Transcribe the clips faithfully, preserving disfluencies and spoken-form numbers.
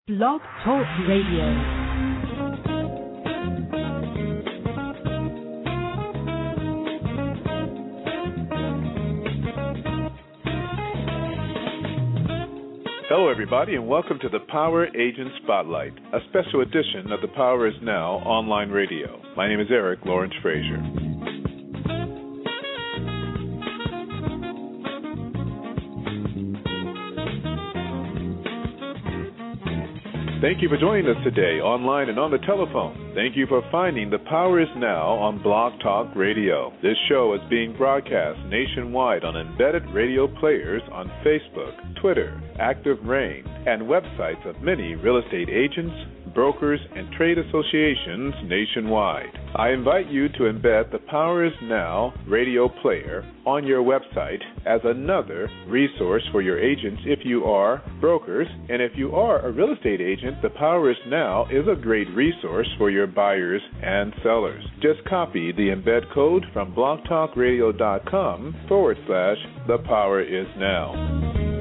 Blog Talk Radio. Hello, everybody, and welcome to the Power Agent Spotlight, a special edition of the Power is Now online radio. My name is Eric Lawrence Frazier. Thank you for joining us today, online and on the telephone. Thank you for finding The Power is Now on Blog Talk Radio. This show is being broadcast nationwide on embedded radio players on Facebook, Twitter, Active Rain, and websites of many real estate agents, brokers, and trade associations nationwide. I invite you to embed The Power is Now radio player on your website as another resource for your agents if you are brokers, and if you are a real estate agent, The Power is Now is a great resource for your buyers and sellers. Just copy the embed code from blogtalkradio.com forward slash The Power is Now.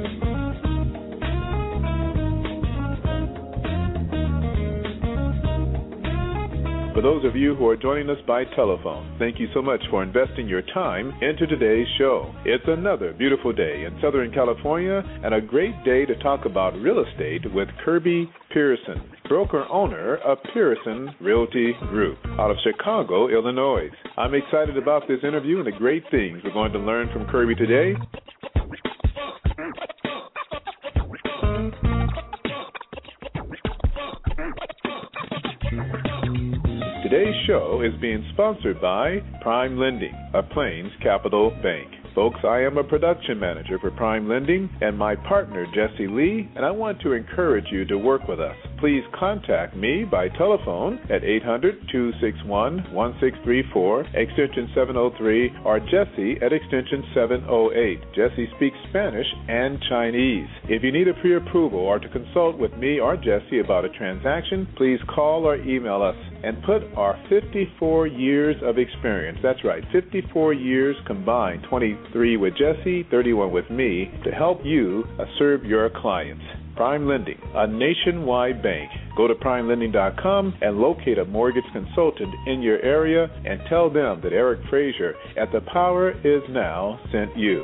For those of you who are joining us by telephone, thank you so much for investing your time into today's show. It's another beautiful day in Southern California and a great day to talk about real estate with Kirby Pearson, broker-owner of Pearson Realty Group out of Chicago, Illinois. I'm excited about this interview and the great things we're going to learn from Kirby today. Today's show is being sponsored by Prime Lending of Plains Capital Bank. Folks, I am a production manager for Prime Lending and my partner, Jesse Lee, and I want to encourage you to work with us. Please contact me by telephone at eight hundred, two six one, one six three four, extension seven oh three, or Jesse at extension seven oh eight. Jesse speaks Spanish and Chinese. If you need a pre-approval or to consult with me or Jesse about a transaction, please call or email us and put our fifty-four years of experience, that's right, fifty-four years combined, twenty-three with Jesse, thirty-one with me, to help you uh, serve your clients. Prime Lending, a nationwide bank. Go to prime lending dot com and locate a mortgage consultant in your area and tell them that Eric Frazier at The Power is Now sent you.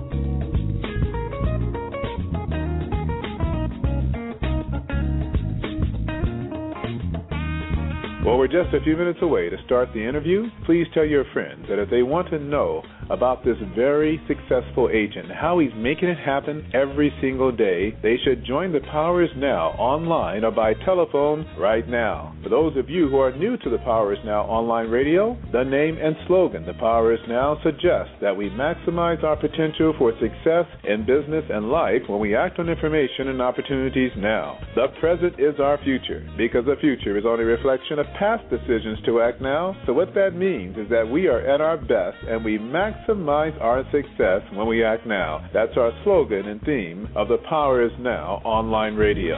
Well, we're just a few minutes away to start the interview. Please tell your friends that if they want to know about this very successful agent, how he's making it happen every single day, they should join The Power is Now online or by telephone right now. For those of you who are new to The Power is Now online radio, the name and slogan The Power is Now suggests that we maximize our potential for success in business and life when we act on information and opportunities now. The present is our future because the future is only a reflection of past decisions to act now. So what that means is that we are at our best and we maximize our success when we act now. That's our slogan and theme of The Power is Now online radio.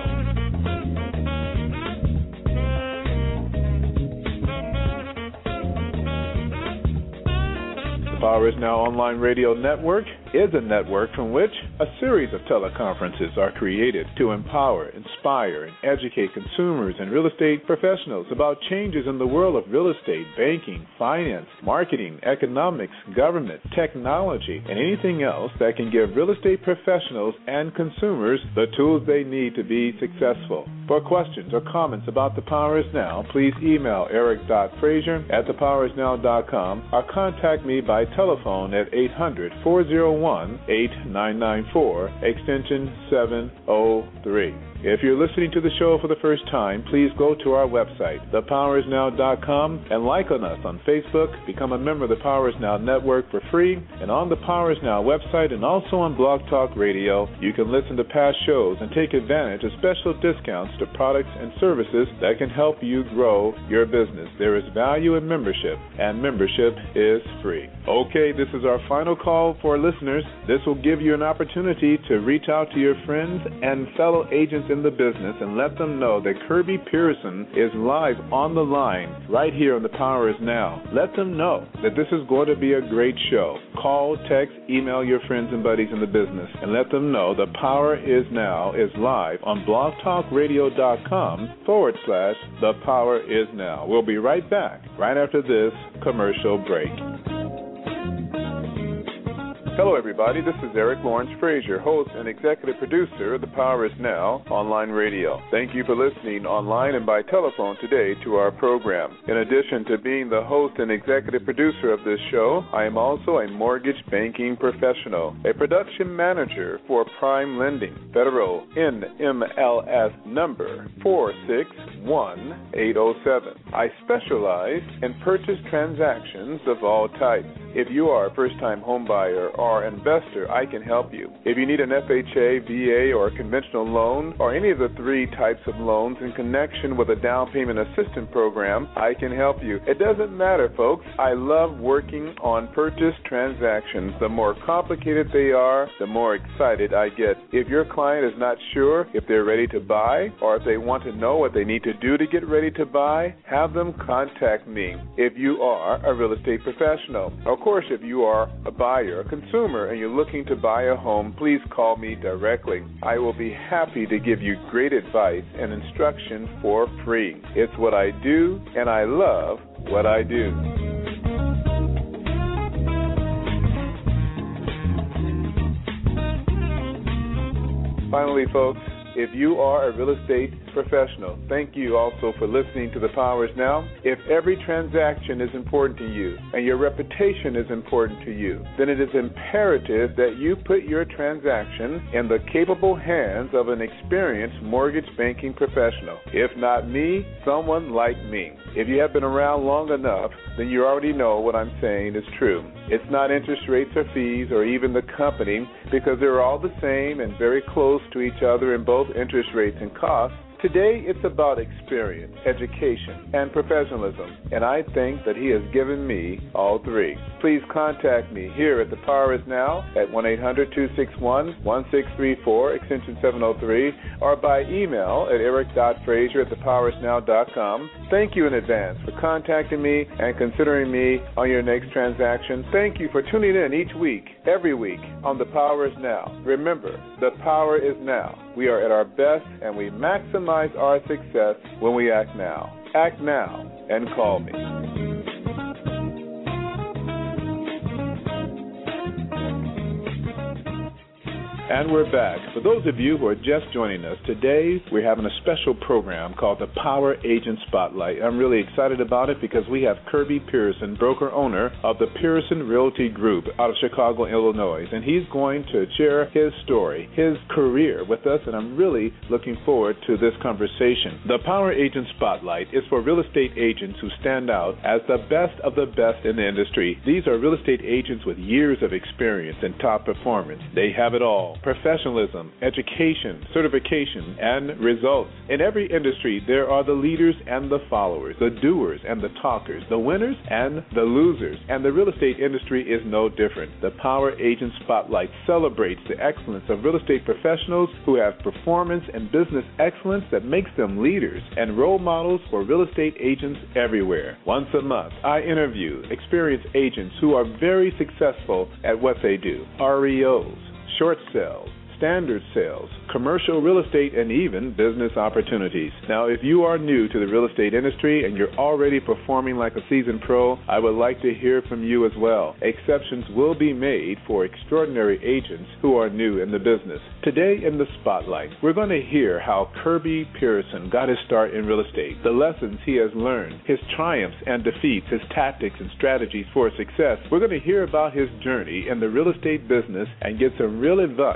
The Power is Now online radio network is a network from which a series of teleconferences are created to empower, inspire, and educate consumers and real estate professionals about changes in the world of real estate, banking, finance, marketing, economics, government, technology, and anything else that can give real estate professionals and consumers the tools they need to be successful. For questions or comments about The Power is Now, please email eric dot frazier at the power is now dot com or contact me by telephone at eight hundred, four oh one, eight nine nine four, extension seven oh three. If you're listening to the show for the first time, please go to our website, the power is now dot com, and like on us on Facebook. Become a member of the Power is Now network for free. And on the Power is Now website and also on Blog Talk Radio, you can listen to past shows and take advantage of special discounts to products and services that can help you grow your business. There is value in membership, and membership is free. Okay, this is our final call for listeners. This will give you an opportunity to reach out to your friends and fellow agents in the business and let them know that Kirby Pearson is live on the line right here on The Power Is Now. Let them know that this is going to be a great show. Call, text, email your friends and buddies in the business and let them know The Power Is Now is live on blogtalkradio.com forward slash The Power Is Now. We'll be right back right after this commercial break. Hello, everybody. This is Eric Lawrence Frazier, host and executive producer of The Power Is Now online radio. Thank you for listening online and by telephone today to our program. In addition to being the host and executive producer of this show, I am also a mortgage banking professional, a production manager for Prime Lending, Federal N M L S number four six one eight zero seven. I specialize in purchase transactions of all types. If you are a first-time homebuyer or investor, I can help you. If you need an F H A, V A, or a conventional loan, or any of the three types of loans in connection with a down payment assistance program, I can help you. It doesn't matter, folks. I love working on purchase transactions. The more complicated they are, the more excited I get. If your client is not sure if they're ready to buy or if they want to know what they need to do to get ready to buy, have them contact me if you are a real estate professional. Of course, if you are a buyer, a consumer, and you're looking to buy a home, please call me directly. I will be happy to give you great advice and instruction for free. It's what I do, and I love what I do. Finally, folks, if you are a real estate professional, thank you also for listening to The Power Is Now. If every transaction is important to you and your reputation is important to you, then it is imperative that you put your transaction in the capable hands of an experienced mortgage banking professional. If not me, someone like me. If you have been around long enough, then you already know what I'm saying is true. It's not interest rates or fees or even the company, because they're all the same and very close to each other in both interest rates and costs. Today, it's about experience, education, and professionalism, and I think that he has given me all three. Please contact me here at The Power Is Now at one eight hundred two six one one six three four, extension seven oh three, or by email at eric dot frazier at the power is now dot com. Thank you in advance for contacting me and considering me on your next transaction. Thank you for tuning in each week, every week, on The Power Is Now. Remember, the power is now. We are at our best, and we maximize our success when we act now. Act now and call me. And we're back. For those of you who are just joining us, today we're having a special program called the Power Agent Spotlight. I'm really excited about it because we have Kirby Pearson, broker-owner of the Pearson Realty Group out of Chicago, Illinois, and he's going to share his story, his career with us, and I'm really looking forward to this conversation. The Power Agent Spotlight is for real estate agents who stand out as the best of the best in the industry. These are real estate agents with years of experience and top performance. They have it all: professionalism, education, certification, and results. In every industry, there are the leaders and the followers, the doers and the talkers, the winners and the losers, and the real estate industry is no different. The Power Agent Spotlight celebrates the excellence of real estate professionals who have performance and business excellence that makes them leaders and role models for real estate agents everywhere. Once a month, I interview experienced agents who are very successful at what they do: R E Os, short sales, standard sales, commercial real estate, and even business opportunities. Now, if you are new to the real estate industry and you're already performing like a seasoned pro, I would like to hear from you as well. Exceptions will be made for extraordinary agents who are new in the business. Today in the Spotlight, we're going to hear how Kirby Pearson got his start in real estate, the lessons he has learned, his triumphs and defeats, his tactics and strategies for success. We're going to hear about his journey in the real estate business and get some real advice on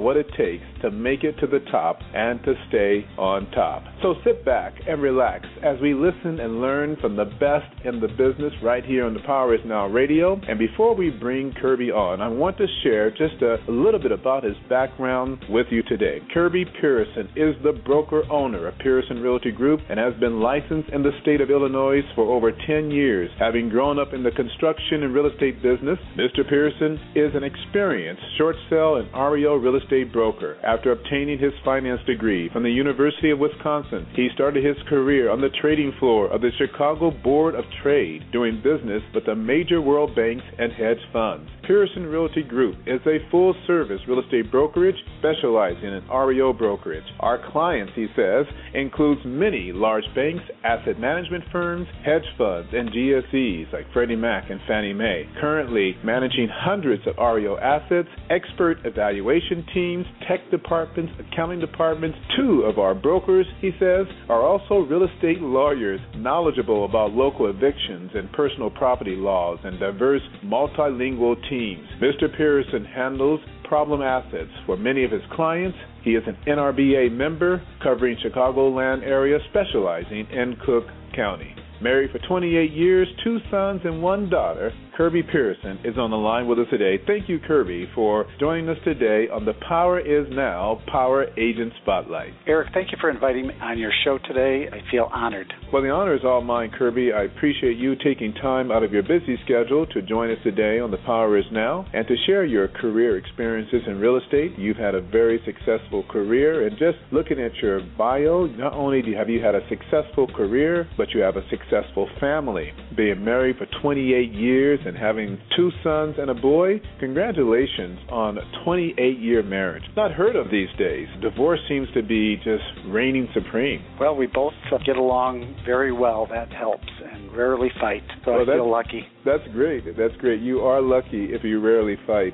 what it takes to make it to the top and to stay on top. So sit back and relax as we listen and learn from the best in the business right here on the Power Is Now Radio. And before we bring Kirby on, I want to share just a, a little bit about his background with you today. Kirby Pearson is the broker-owner of Pearson Realty Group and has been licensed in the state of Illinois for over ten years. Having grown up in the construction and real estate business, Mister Pearson is an experienced short sale and R E O real estate broker. After obtaining his finance degree from the University of Wisconsin, he started his career on the trading floor of the Chicago Board of Trade, doing business with the major world banks and hedge funds. Pearson Realty Group is a full-service real estate brokerage specializing in R E O brokerage. Our clients, he says, includes many large banks, asset management firms, hedge funds, and G S Es like Freddie Mac and Fannie Mae. Currently managing hundreds of R E O assets, expert evaluation teams, tech departments, accounting departments. Two of our brokers, he says, are also real estate lawyers, knowledgeable about local evictions and personal property laws, and diverse multilingual teams. Mister Pearson handles problem assets for many of his clients. He is an N R B A member covering Chicagoland area, specializing in Cook County. Married for twenty-eight years, two sons and one daughter, Kirby Pearson is on the line with us today. Thank you, Kirby, for joining us today on the Power Is Now Power Agent Spotlight. Eric, thank you for inviting me on your show today. I feel honored. Well, the honor is all mine, Kirby. I appreciate you taking time out of your busy schedule to join us today on the Power Is Now and to share your career experiences in real estate. You've had a very successful career, and just looking at your bio, not only do you have you had a successful career, but you have a successful family. Being married for twenty-eight years and having two sons and a boy, congratulations on a twenty-eight year marriage. Not heard of these days. Divorce seems to be just reigning supreme. Well, we both get along very well. That helps, and rarely fight, so well, I feel lucky. That's great. That's great. You are lucky if you rarely fight.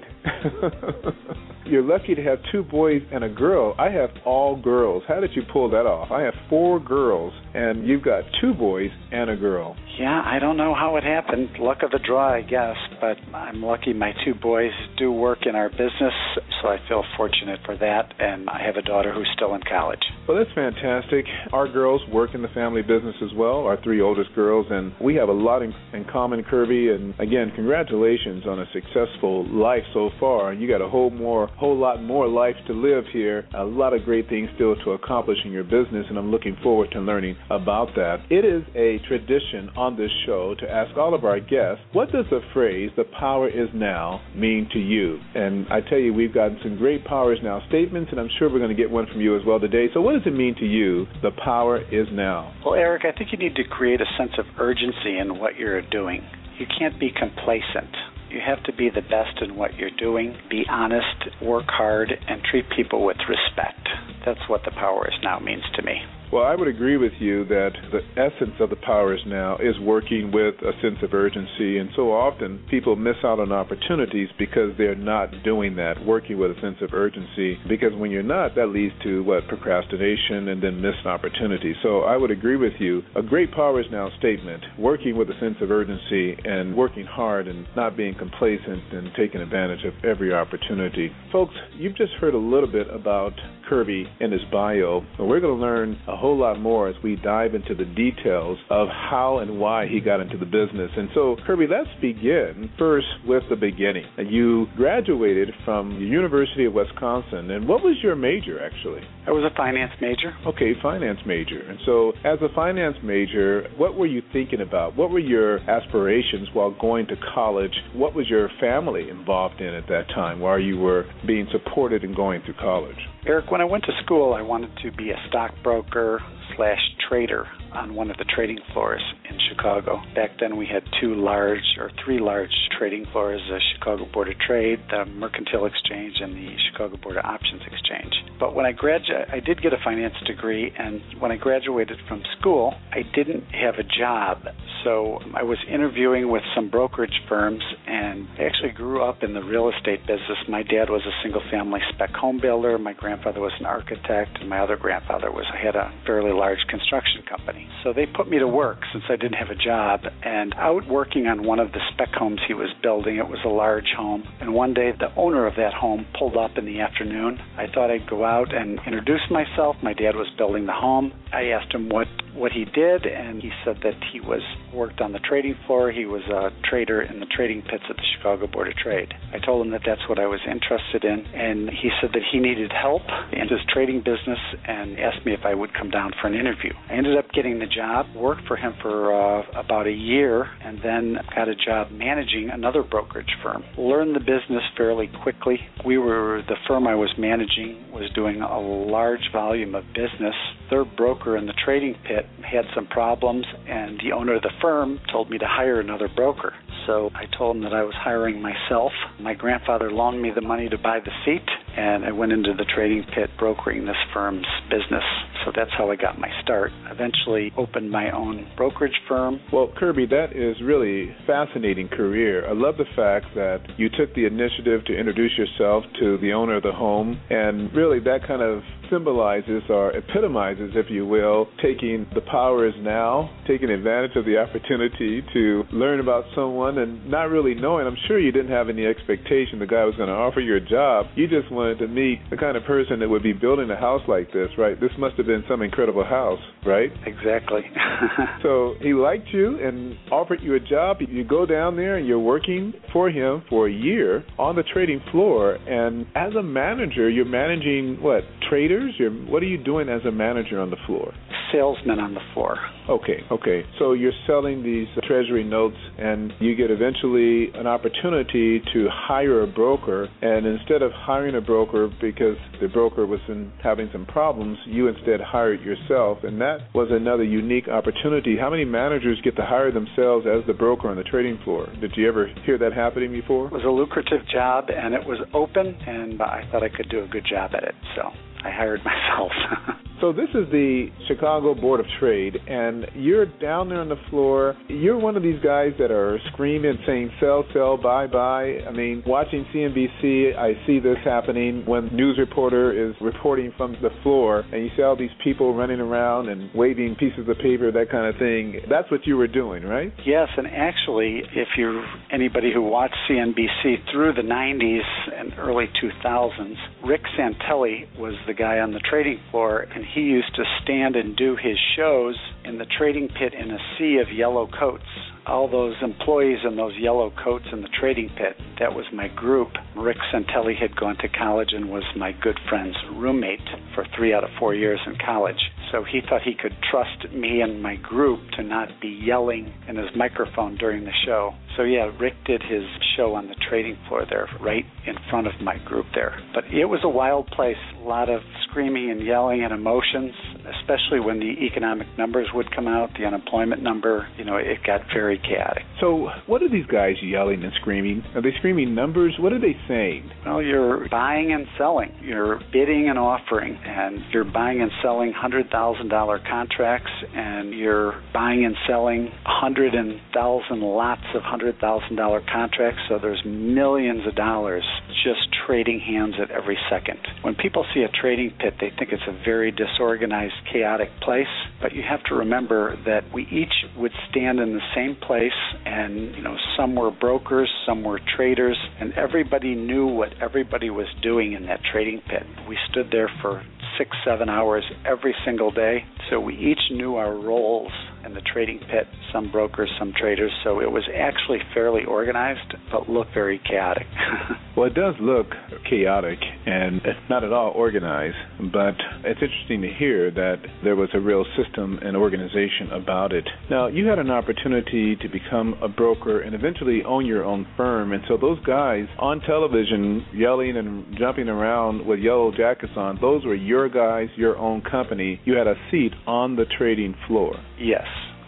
You're lucky to have two boys and a girl. I have all girls. How did you pull that off? I have four girls, and you've got two boys and a girl. Yeah, I don't know how it happened. Luck of the draw, I guess, but I'm lucky my two boys do work in our business, so I feel fortunate for that, and I have a daughter who's still in college. Well, that's fantastic. Our girls work in the family business as well, our three oldest girls, and we have a lot in, in common, Kirby, and again, congratulations on a successful life so far. You got a whole more, whole lot more life to live here, a lot of great things still to accomplish in your business, and I'm looking forward to learning about that. It is a tradition on this show to ask all of our guests, what does the phrase, the power is now, mean to you? And I tell you, we've gotten some great power is now statements, and I'm sure we're going to get one from you as well today. So what does it mean to you, the power is now? Well, Eric, I think you need to create a sense of urgency in what you're doing. You can't be complacent. You have to be the best in what you're doing, be honest, work hard, and treat people with respect. That's what the power is now means to me. Well, I would agree with you that the essence of the power is now is working with a sense of urgency, and so often people miss out on opportunities because they're not doing that, working with a sense of urgency, because when you're not, that leads to, what, procrastination and then missed opportunities. So I would agree with you. A great power is now statement, working with a sense of urgency and working hard and not being complacent and taking advantage of every opportunity. Folks, you've just heard a little bit about Kirby in his bio, but we're going to learn a whole lot more as we dive into the details of how and why he got into the business. And so, Kirby, let's begin first with the beginning. You graduated from the University of Wisconsin, and what was your major, actually? I was a finance major. Okay, finance major. And so, as a finance major, what were you thinking about? What were your aspirations while going to college? What was your family involved in at that time while you were being supported and going through college? Eric, when I went to school, I wanted to be a stockbroker slash trader on one of the trading floors in Chicago. Back then we had two large or three large trading floors, the Chicago Board of Trade, the Mercantile Exchange, and the Chicago Board of Options Exchange. But when I graduated, I did get a finance degree, and when I graduated from school, I didn't have a job. So I was interviewing with some brokerage firms, and I actually grew up in the real estate business. My dad was a single-family spec home builder. My grandfather was an architect, and my other grandfather was had a fairly large construction construction company. So they put me to work since I didn't have a job, and out working on one of the spec homes he was building. It was a large home, and one day the owner of that home pulled up in the afternoon. I thought I'd go out and introduce myself. My dad was building the home. I asked him what, what he did, and he said that he was worked on the trading floor. He was a trader in the trading pits at the Chicago Board of Trade. I told him that that's what I was interested in, and he said that he needed help in his trading business and asked me if I would come down for an interview. I ended up getting the job, worked for him for uh, about a year, and then got a job managing another brokerage firm. Learned the business fairly quickly. We were, the firm I was managing was doing a large volume of business. Their broker in the trading pit had some problems, and the owner of the firm told me to hire another broker. So I told him that I was hiring myself. My grandfather loaned me the money to buy the seat, and I went into the trading pit brokering this firm's business. So that's how I got my start. Eventually opened my own brokerage firm. Well, Kirby, that is really a fascinating career. I love the fact that you took the initiative to introduce yourself to the owner of the home, and really that kind of symbolizes or epitomizes, if you will, taking the power is now, taking advantage of the opportunity to learn about someone and not really knowing. I'm sure you didn't have any expectation the guy was going to offer you a job. You just wanted to meet the kind of person that would be building a house like this, right? This must have been some incredible house, right? Exactly. So he liked you and offered you a job. You go down there and you're working for him for a year on the trading floor, and as a manager, you're managing, what, traders? You're, what are you doing as a manager on the floor? Salesman on the floor. Okay, okay. So you're selling these treasury notes, and you get eventually an opportunity to hire a broker, and instead of hiring a broker because the broker was in, having some problems, you instead hired yourself, and that was another unique opportunity. How many managers get to hire themselves as the broker on the trading floor? Did you ever hear that happening before? It was a lucrative job, and it was open, and I thought I could do a good job at it, so I hired myself. So this is the Chicago Board of Trade, and you're down there on the floor. You're one of these guys that are screaming, saying, sell, sell, buy, buy. I mean, watching C N B C, I see this happening when a news reporter is reporting from the floor, and you see all these people running around and waving pieces of paper, that kind of thing. That's what you were doing, right? Yes, and actually, if you're anybody who watched C N B C through the nineties and early two thousands, Rick Santelli was the guy on the trading floor, and he used to stand and do his shows in the trading pit in a sea of yellow coats. All those employees in those yellow coats in the trading pit, that was my group. Rick Santelli had gone to college and was my good friend's roommate for three out of four years in college. So he thought he could trust me and my group to not be yelling in his microphone during the show. So yeah, Rick did his show on the trading floor there, right in front of my group there. But it was a wild place, a lot of screaming and yelling and emotions, especially when the economic numbers would come out, the unemployment number. You know, it got very chaotic. So what are these guys yelling and screaming? Are they screaming numbers? What are they saying? Well, you're buying and selling. You're bidding and offering, and you're buying and selling one hundred thousand dollars contracts, and you're buying and selling one hundred thousand lots of one hundred thousand dollars contracts, so there's millions of dollars just trading hands at every second. When people see a trading pit, they think it's a very disorganized, chaotic place, but you have to remember that we each would stand in the same place, and you know, some were brokers, some were traders, and everybody knew what everybody was doing in that trading pit. We stood there for six, seven hours every single day, so we each knew our roles in the trading pit, some brokers, some traders, so it was actually fairly organized, but looked very chaotic. Well, it does look chaotic, and it's not at all organized, but it's interesting to hear that there was a real system and organization about it. Now, you had an opportunity to become a broker and eventually own your own firm, and so those guys on television yelling and jumping around with yellow jackets on, those were your guys, your own company. You had a seat on the trading floor. Yes.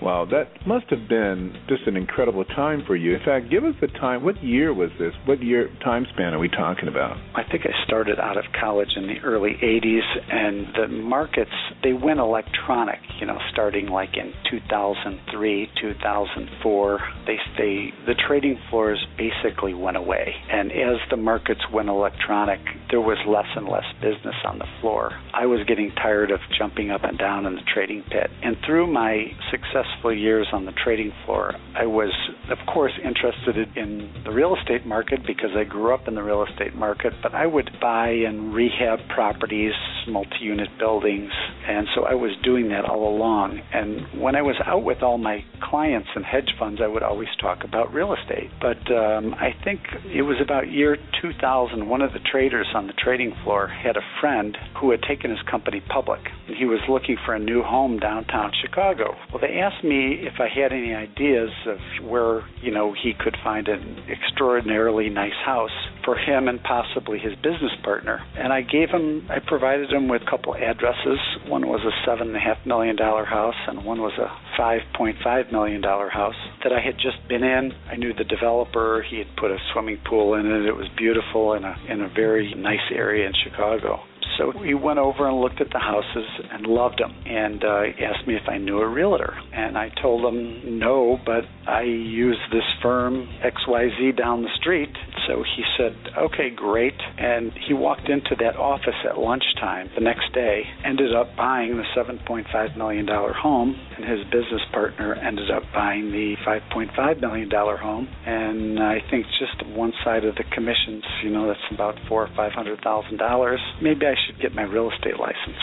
Wow, that must have been just an incredible time for you. In fact, give us the time. What year was this? What year time span are we talking about? I think I started out of college in the early eighties, and the markets, they went electronic, you know, starting like in two thousand three, two thousand four. They, they, the trading floors basically went away. And as the markets went electronic, there was less and less business on the floor. I was getting tired of jumping up and down in the trading pit. And through my successful years on the trading floor, I was, of course, interested in the real estate market because I grew up in the real estate market, but I would buy and rehab properties, multi-unit buildings, and so I was doing that all along. And when I was out with all my clients and hedge funds, I would always talk about real estate. But um, I think it was about year two thousand, one of the traders on the trading floor had a friend who had taken his company public, and he was looking for a new home downtown Chicago. Well, they asked me if I had any ideas of where, you know, he could find an extraordinarily nice house for him and possibly his business partner. And I gave him, I provided him with a couple addresses. One was a seven and a half million dollar house, and one was a five point five million dollar house that I had just been in. I knew the developer. He had put a swimming pool in it. It was beautiful in a in a very nice area in Chicago. So we went over and looked at the houses and loved them, and uh, asked me if I knew a realtor. And I told him no, but I use this firm X Y Z down the street. So he said, okay, great. And he walked into that office at lunchtime the next day, ended up buying the seven point five million dollar home, and his business partner ended up buying the five point five million dollar home. And I think just one side of the commissions, you know, that's about four or five hundred thousand dollars. Maybe I should get my real estate license.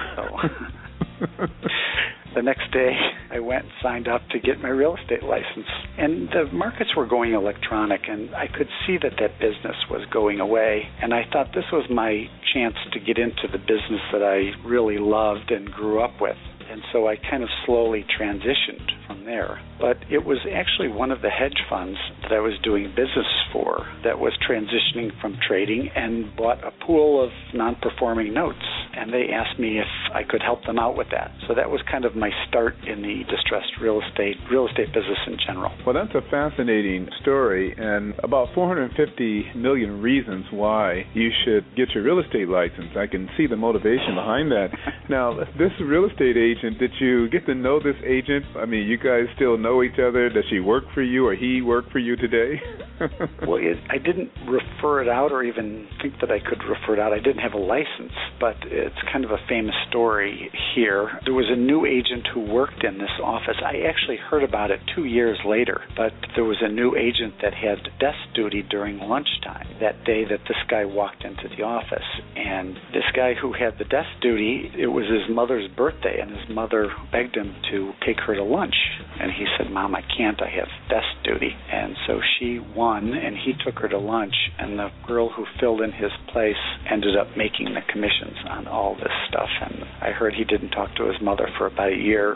So the next day, I went and signed up to get my real estate license. And the markets were going electronic, and I could see that that business was going away. And I thought this was my chance to get into the business that I really loved and grew up with. And so I kind of slowly transitioned from there. But it was actually one of the hedge funds that I was doing business for that was transitioning from trading and bought a pool of non-performing notes. And they asked me if I could help them out with that. So that was kind of my start in the distressed real estate, real estate business in general. Well, that's a fascinating story, and about four hundred fifty million reasons why you should get your real estate license. I can see the motivation behind that. Now, this real estate agent, did you get to know this agent? I mean, you guys still know each other? Does she work for you or he work for you today? Well, it, I didn't refer it out or even think that I could refer it out. I didn't have a license, but it's kind of a famous story here. There was a new agent who worked in this office. I actually heard about it two years later, but there was a new agent that had desk duty during lunchtime that day that this guy walked into the office. And this guy who had the desk duty, it was his mother's birthday, and his mother begged him to take her to lunch. And he said, Mom, I can't. I have desk duty. And so she won, and he took her to lunch, and the girl who filled in his place ended up making the commissions on all this stuff. And I heard he didn't talk to his mother for about a year.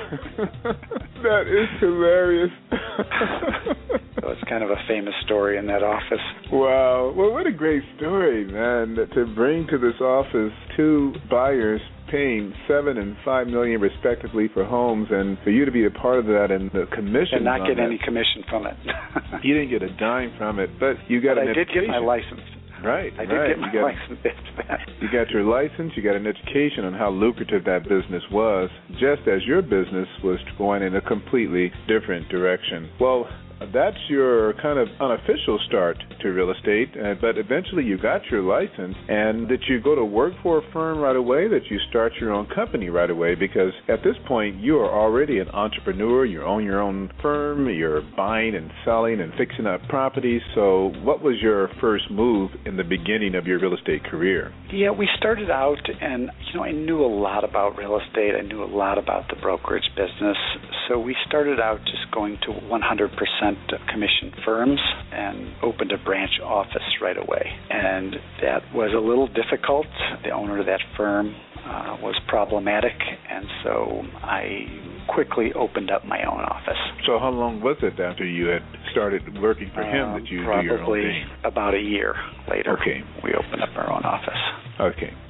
That is hilarious. So it's kind of a famous story in that office. Wow. Well, what a great story, man, to bring to this office two buyers paying seven and five million respectively for homes, and for you to be a part of that and the commission and not get that. any commission from it. You didn't get a dime from it, but you got but an I did education. get my license. Right, I did right. get my you got, license after that. You got your license, you got an education on how lucrative that business was, just as your business was going in a completely different direction. Well, that's your kind of unofficial start to real estate, uh, but eventually you got your license. And did you go to work for a firm right away? That you start your own company right away? Because at this point you are already an entrepreneur. You own your own firm. You're buying and selling and fixing up properties. So what was your first move in the beginning of your real estate career? Yeah, we started out, and you know, I knew a lot about real estate. I knew a lot about the brokerage business. So we started out just going to one hundred percent commission firms and opened a branch office right away. And that was a little difficult. The owner of that firm uh, was problematic, and so I quickly opened up my own office. So how long was it after you had started working for him um, that you probably do your own thing? About a year later, okay. we opened up our own office. Okay.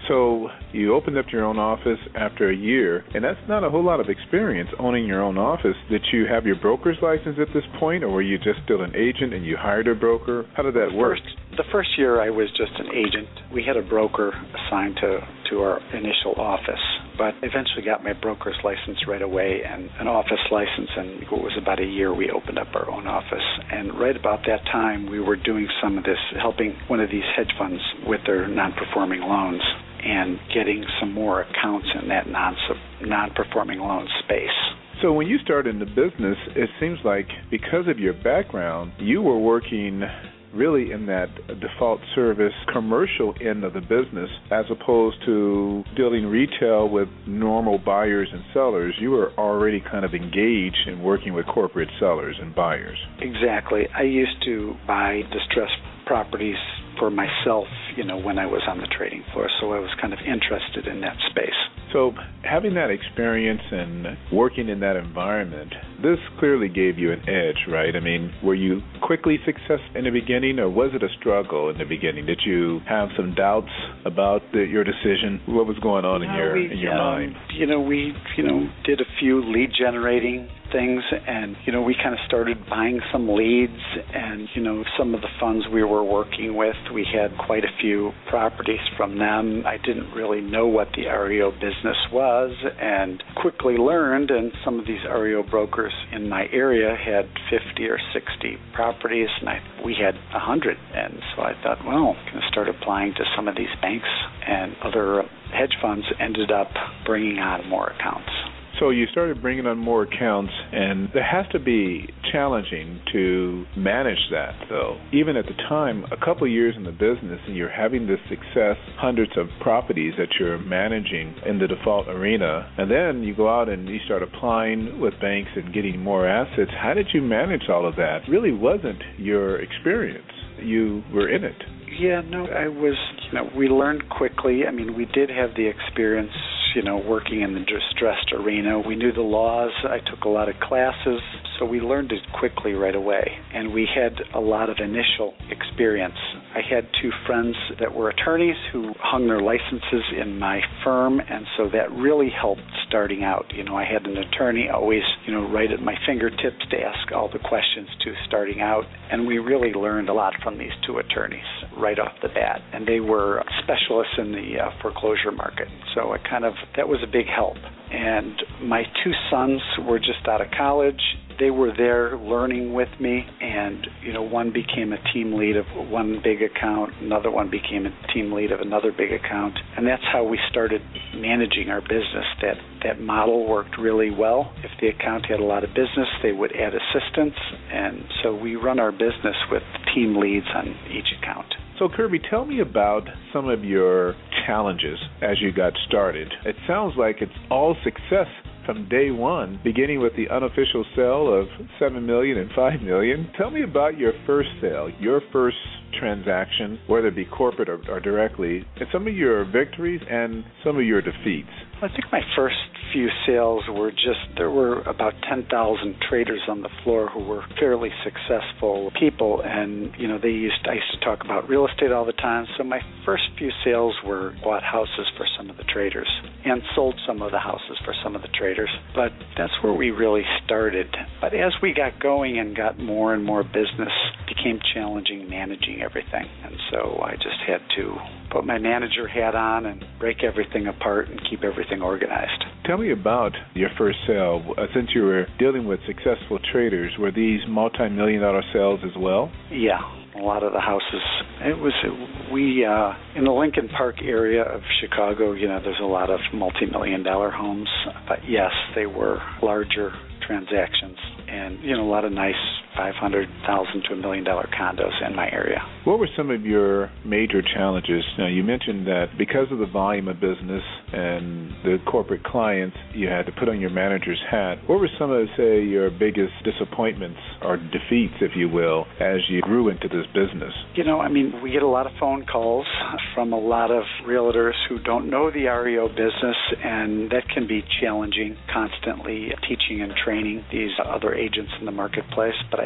So you opened up your own office after a year, and that's not a whole lot of experience owning your own office. Did you have your broker's license at this point, or were you just still an agent and you hired a broker? How did that work? First, the first year I was just an agent. We had a broker assigned to, to our initial office, but eventually got my broker's license right away and an office license, and it was about a year we opened up our own office. And right about that time, we were doing some of this, helping one of these hedge funds with their non-performing loans and getting some more accounts in that non non-performing loan space. So when you started in the business, it seems like because of your background, you were working really in that default service commercial end of the business as opposed to dealing retail with normal buyers and sellers. You were already kind of engaged in working with corporate sellers and buyers. Exactly. I used to buy distressed properties for myself, you know, when I was on the trading floor, so I was kind of interested in that space. So having that experience and working in that environment, this clearly gave you an edge, right? I mean, were you quickly successful in the beginning, or was it a struggle in the beginning? Did you have some doubts about the, your decision? What was going on in no, your we, in your um, mind? You know, we you know did a few lead generating things, and you know we kind of started buying some leads, and you know some of the funds we were working with, we had quite a few properties from them. I didn't really know what the R E O business was, and quickly learned, and some of these R E O brokers in my area had fifty or sixty properties, and I, we had one hundred, and so I thought, well, I'm going to start applying to some of these banks, and other hedge funds ended up bringing on more accounts. So you started bringing on more accounts, and it has to be challenging to manage that, though. Even at the time, a couple of years in the business, and you're having this success, hundreds of properties that you're managing in the default arena, and then you go out and you start applying with banks and getting more assets. How did you manage all of that? It really wasn't your experience. You were in it. Yeah, no, I was, you know, we learned quickly. I mean, we did have the experience, you know, working in the distressed arena. We knew the laws. I took a lot of classes, so we learned it quickly right away. And we had a lot of initial experience. I had two friends that were attorneys who hung their licenses in my firm, and so that really helped starting out. You know, I had an attorney always, you know, right at my fingertips to ask all the questions to starting out, and we really learned a lot from these two attorneys right off the bat. And they were specialists in the uh, foreclosure market, so it kind of, that was a big help. And my two sons were just out of college. They were there learning with me, and you know, one became a team lead of one big account, another one became a team lead of another big account, and that's how we started managing our business. That that model worked really well. If the account had a lot of business, they would add assistants, and so we run our business with team leads on each account. So Kirby, tell me about some of your challenges as you got started. It sounds like it's all success from day one, beginning with the unofficial sale of seven million dollars and five million dollars. Tell me about your first sale, your first transaction, whether it be corporate or, or directly, and some of your victories and some of your defeats. I think my first few sales were just, there were about ten thousand traders on the floor who were fairly successful people, and you know, they used, I used to talk about real estate all the time, so my first few sales were bought houses for some of the traders and sold some of the houses for some of the traders, but that's where we really started. But as we got going and got more and more business, it became challenging managing everything, and so I just had to put my manager hat on and break everything apart and keep everything organized. Tell me about your first sale. Uh, since you were dealing with successful traders, were these multi-million dollar sales as well? Yeah, a lot of the houses. It was, we, uh, in the Lincoln Park area of Chicago, you know, there's a lot of multi-million dollar homes, but yes, they were larger transactions and, you know, a lot of nice five hundred thousand dollars to a million dollar condos in my area. What were some of your major challenges? Now, you mentioned that because of the volume of business and the corporate clients, you had to put on your manager's hat. What were some of, say, your biggest disappointments or defeats, if you will, as you grew into this business? You know, I mean, we get a lot of phone calls from a lot of realtors who don't know the R E O business, and that can be challenging, constantly teaching and training these other agents in the marketplace. But I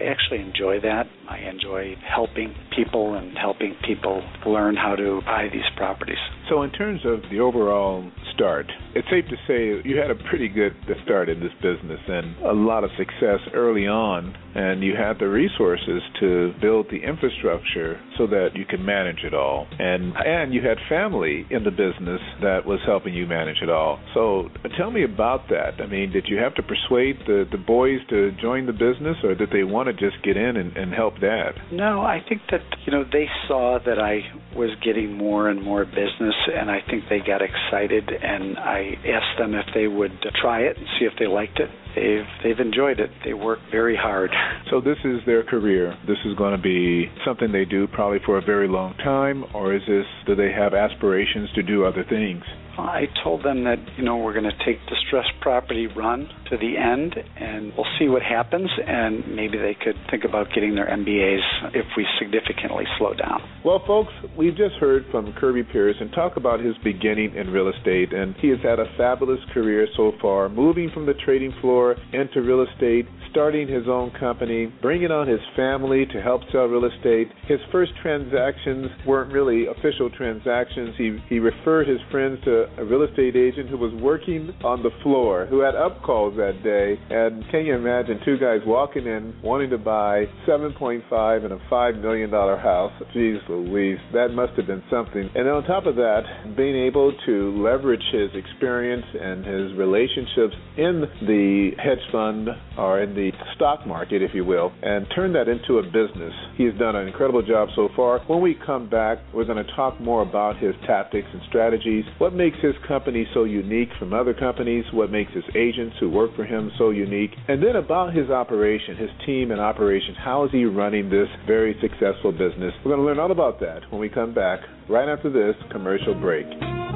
I actually enjoy that. I enjoy helping people and helping people learn how to buy these properties. So in terms of the overall start, it's safe to say you had a pretty good start in this business and a lot of success early on, and you had the resources to build the infrastructure so that you can manage it all. And and you had family in the business that was helping you manage it all. So tell me about that. I mean, did you have to persuade the, the boys to join the business, or did they want to just get in and, and help Dad? No, I think that, you know, they saw that I was getting more and more business, and I think they got excited, and I asked them if they would try it and see if they liked it. They've they've enjoyed it. They work very hard. So this is their career. This is going to be something they do probably for a very long time, or is this, do they have aspirations to do other things? I told them that, you know, we're going to take distressed property run to the end, and we'll see what happens, and maybe they could think about getting their M B As if we significantly slow down. Well, folks, we've just heard from Kirby Pearson talk about his beginning in real estate, and he has had a fabulous career so far, moving from the trading floor into real estate, starting his own company, bringing on his family to help sell real estate. His first transactions weren't really official transactions. He, he referred his friends to a real estate agent who was working on the floor, who had up calls that day. And can you imagine two guys walking in wanting to buy seven point five and a five million dollars house? Jeez Louise, that must have been something. And on top of that, being able to leverage his experience and his relationships in the hedge fund or in the stock market, if you will, and turn that into a business. He has done an incredible job so far. When we come back, we're going to talk more about his tactics and strategies, what makes his company so unique from other companies, what makes his agents who work for him so unique, and then about his operation, his team and operation. How is he running this very successful business? We're going to learn all about that when we come back right after this commercial break.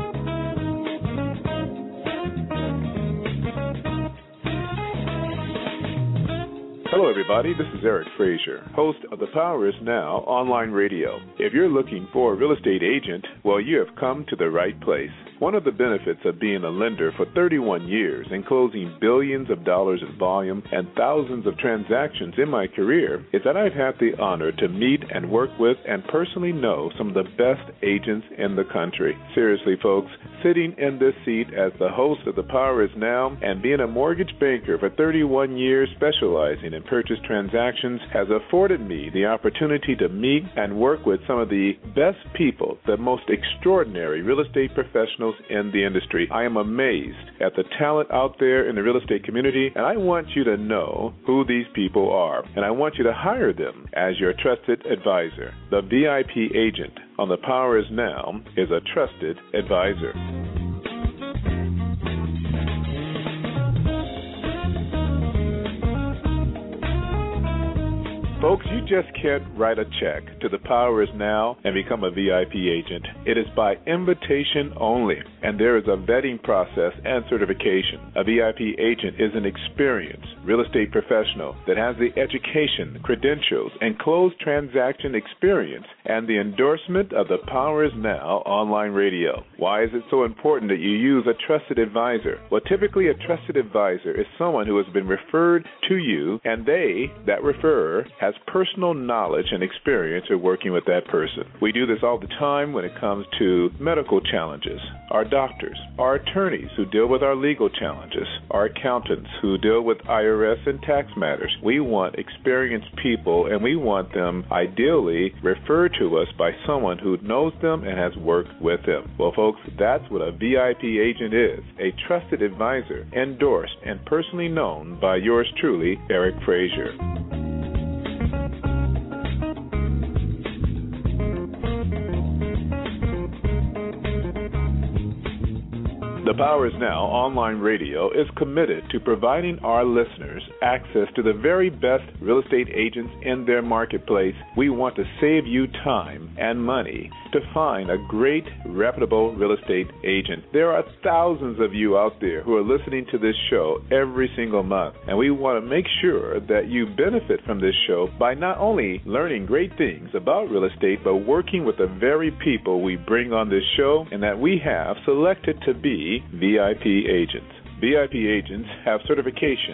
Hello, everybody. This is Eric Frazier, host of The Power Is Now online radio. If you're looking for a real estate agent, well, you have come to the right place. One of the benefits of being a lender for thirty-one years and closing billions of dollars in volume and thousands of transactions in my career is that I've had the honor to meet and work with and personally know some of the best agents in the country. Seriously, folks, sitting in this seat as the host of The Power Is Now and being a mortgage banker for thirty-one years specializing in purchase transactions has afforded me the opportunity to meet and work with some of the best people, the most extraordinary real estate professionals in the industry. I am amazed at the talent out there in the real estate community, and I want you to know who these people are, and I want you to hire them as your trusted advisor. The V I P agent on The Power Is Now is a trusted advisor. Folks, you just can't write a check to The Power Is Now and become a V I P agent. It is by invitation only, and there is a vetting process and certification. A V I P agent is an experienced real estate professional that has the education, credentials, and closed transaction experience and the endorsement of The Power Is Now online radio. Why is it so important that you use a trusted advisor? Well, typically a trusted advisor is someone who has been referred to you, and they, that referrer, has personal knowledge and experience of working with that person. We do this all the time when it comes to medical challenges, our doctors, our attorneys who deal with our legal challenges, our accountants who deal with I R S and tax matters. We want experienced people, and we want them ideally referred to us by someone who knows them and has worked with them. Well, folks, that's what a V I P agent is, a trusted advisor, endorsed and personally known by yours truly, Eric Frazier. The Power Is Now online radio is committed to providing our listeners access to the very best real estate agents in their marketplace. We want to save you time and money to find a great, reputable real estate agent. There are thousands of you out there who are listening to this show every single month, and we want to make sure that you benefit from this show by not only learning great things about real estate, but working with the very people we bring on this show and that we have selected to be V I P agents. V I P agents have certifications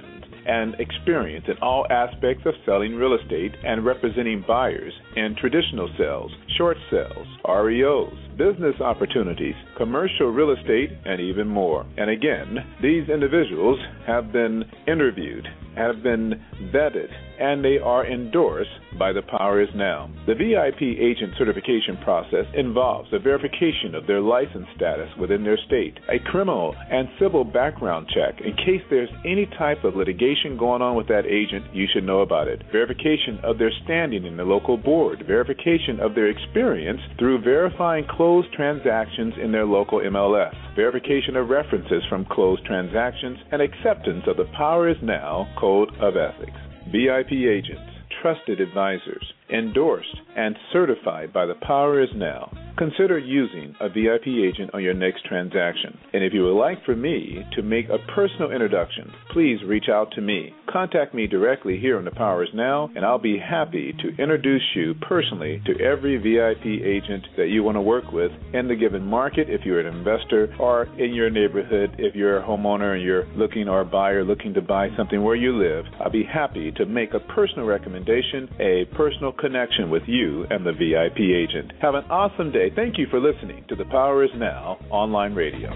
and experience in all aspects of selling real estate and representing buyers in traditional sales, short sales, R E Os, business opportunities, commercial real estate, and even more. And again, these individuals have been interviewed, have been vetted, and they are endorsed by The Power Is Now. The V I P agent certification process involves a verification of their license status within their state, a criminal and civil background check in case there's any type of litigation going on with that agent. You should know about it. Verification of their standing in the local board, verification of their experience through verifying closed transactions in their local M L S, verification of references from closed transactions, and acceptance of The Power Is Now Code of Ethics. V I P agents, trusted advisors, endorsed and certified by The Power Is Now. Consider using a V I P agent on your next transaction. And if you would like for me to make a personal introduction, please reach out to me. Contact me directly here on The Power Is Now, and I'll be happy to introduce you personally to every V I P agent that you want to work with in the given market if you're an investor, or in your neighborhood if you're a homeowner and you're looking, or a buyer looking to buy something where you live. I'll be happy to make a personal recommendation, a personal connection with you and the V I P agent. Have an awesome day. Thank you for listening to The Power Is Now Online Radio.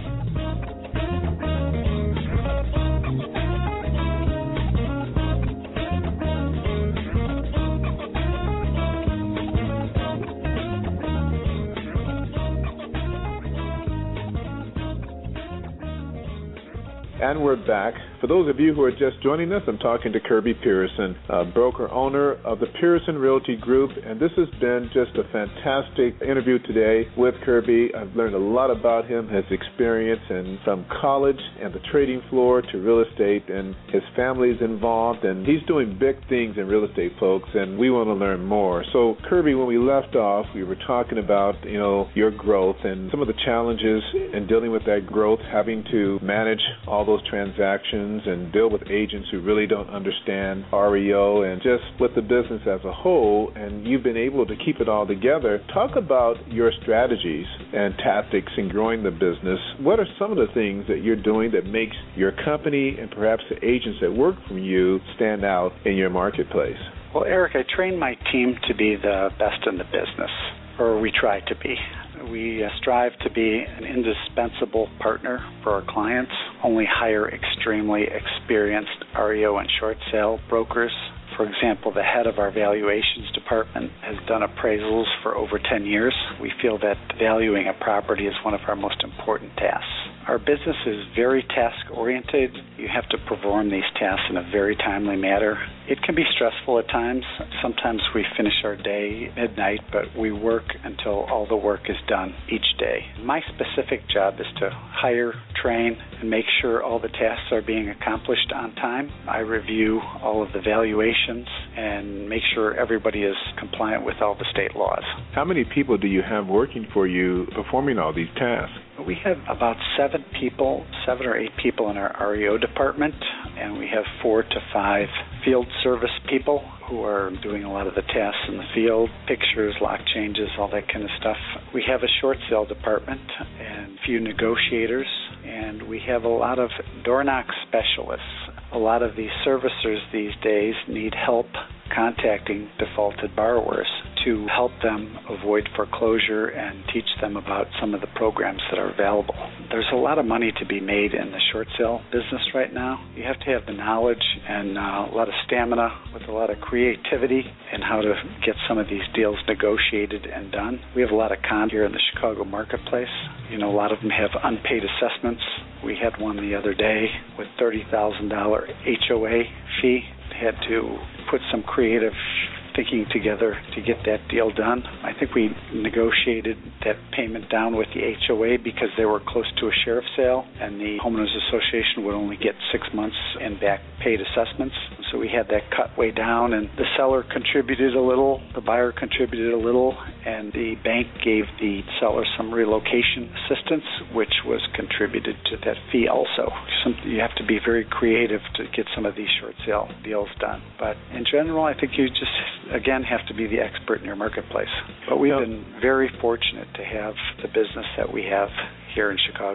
And we're back. For those of you who are just joining us, I'm talking to Kirby Pearson, uh, broker owner of the Pearson Realty Group, and this has been just a fantastic interview today with Kirby. I've learned a lot about him, his experience, and from college and the trading floor to real estate, and his family's involved, and he's doing big things in real estate, folks, and we want to learn more. So, Kirby, when we left off, we were talking about, you know, your growth and some of the challenges in dealing with that growth, having to manage all those transactions and deal with agents who really don't understand R E O and just with the business as a whole, and you've been able to keep it all together. Talk about your strategies and tactics in growing the business. What are some of the things that you're doing that makes your company and perhaps the agents that work for you stand out in your marketplace? Well, Eric, I train my team to be the best in the business, or we try to be. We uh, strive to be an indispensable partner for our clients, only hire extremely experienced R E O and short sale brokers. For example, the head of our valuations department has done appraisals for over ten years. We feel that valuing a property is one of our most important tasks. Our business is very task-oriented. You have to perform these tasks in a very timely manner. It can be stressful at times. Sometimes we finish our day midnight, but we work until all the work is done each day. My specific job is to hire, train, and make sure all the tasks are being accomplished on time. I review all of the valuations and make sure everybody is compliant with all the state laws. How many people do you have working for you performing all these tasks? We have about seven people, seven or eight people in our R E O department, and we have four to five field service people who are doing a lot of the tasks in the field, pictures, lock changes, all that kind of stuff. We have a short sale department and a few negotiators, and we have a lot of door knock specialists. A lot of these servicers these days need help contacting defaulted borrowers to help them avoid foreclosure and teach them about some of the programs that are available. There's a lot of money to be made in the short sale business right now. You have to have the knowledge and uh, a lot of stamina with a lot of creativity in how to get some of these deals negotiated and done. We have a lot of cons here in the Chicago marketplace. You know, a lot of them have unpaid assessments. We had one the other day with thirty thousand dollars H O A fee. Had to put some creative thinking together to get that deal done. I think we negotiated that payment down with the H O A because they were close to a sheriff's sale, and the Homeowners Association would only get six months in back paid assessments. So we had that cut way down, and the seller contributed a little, the buyer contributed a little, and the bank gave the seller some relocation assistance, which was contributed to that fee also. Some, you have to be very creative to get some of these short sale deals done. But in general, I think you just, again, have to be the expert in your marketplace. But we've been very fortunate to have the business that we have here in Chicago.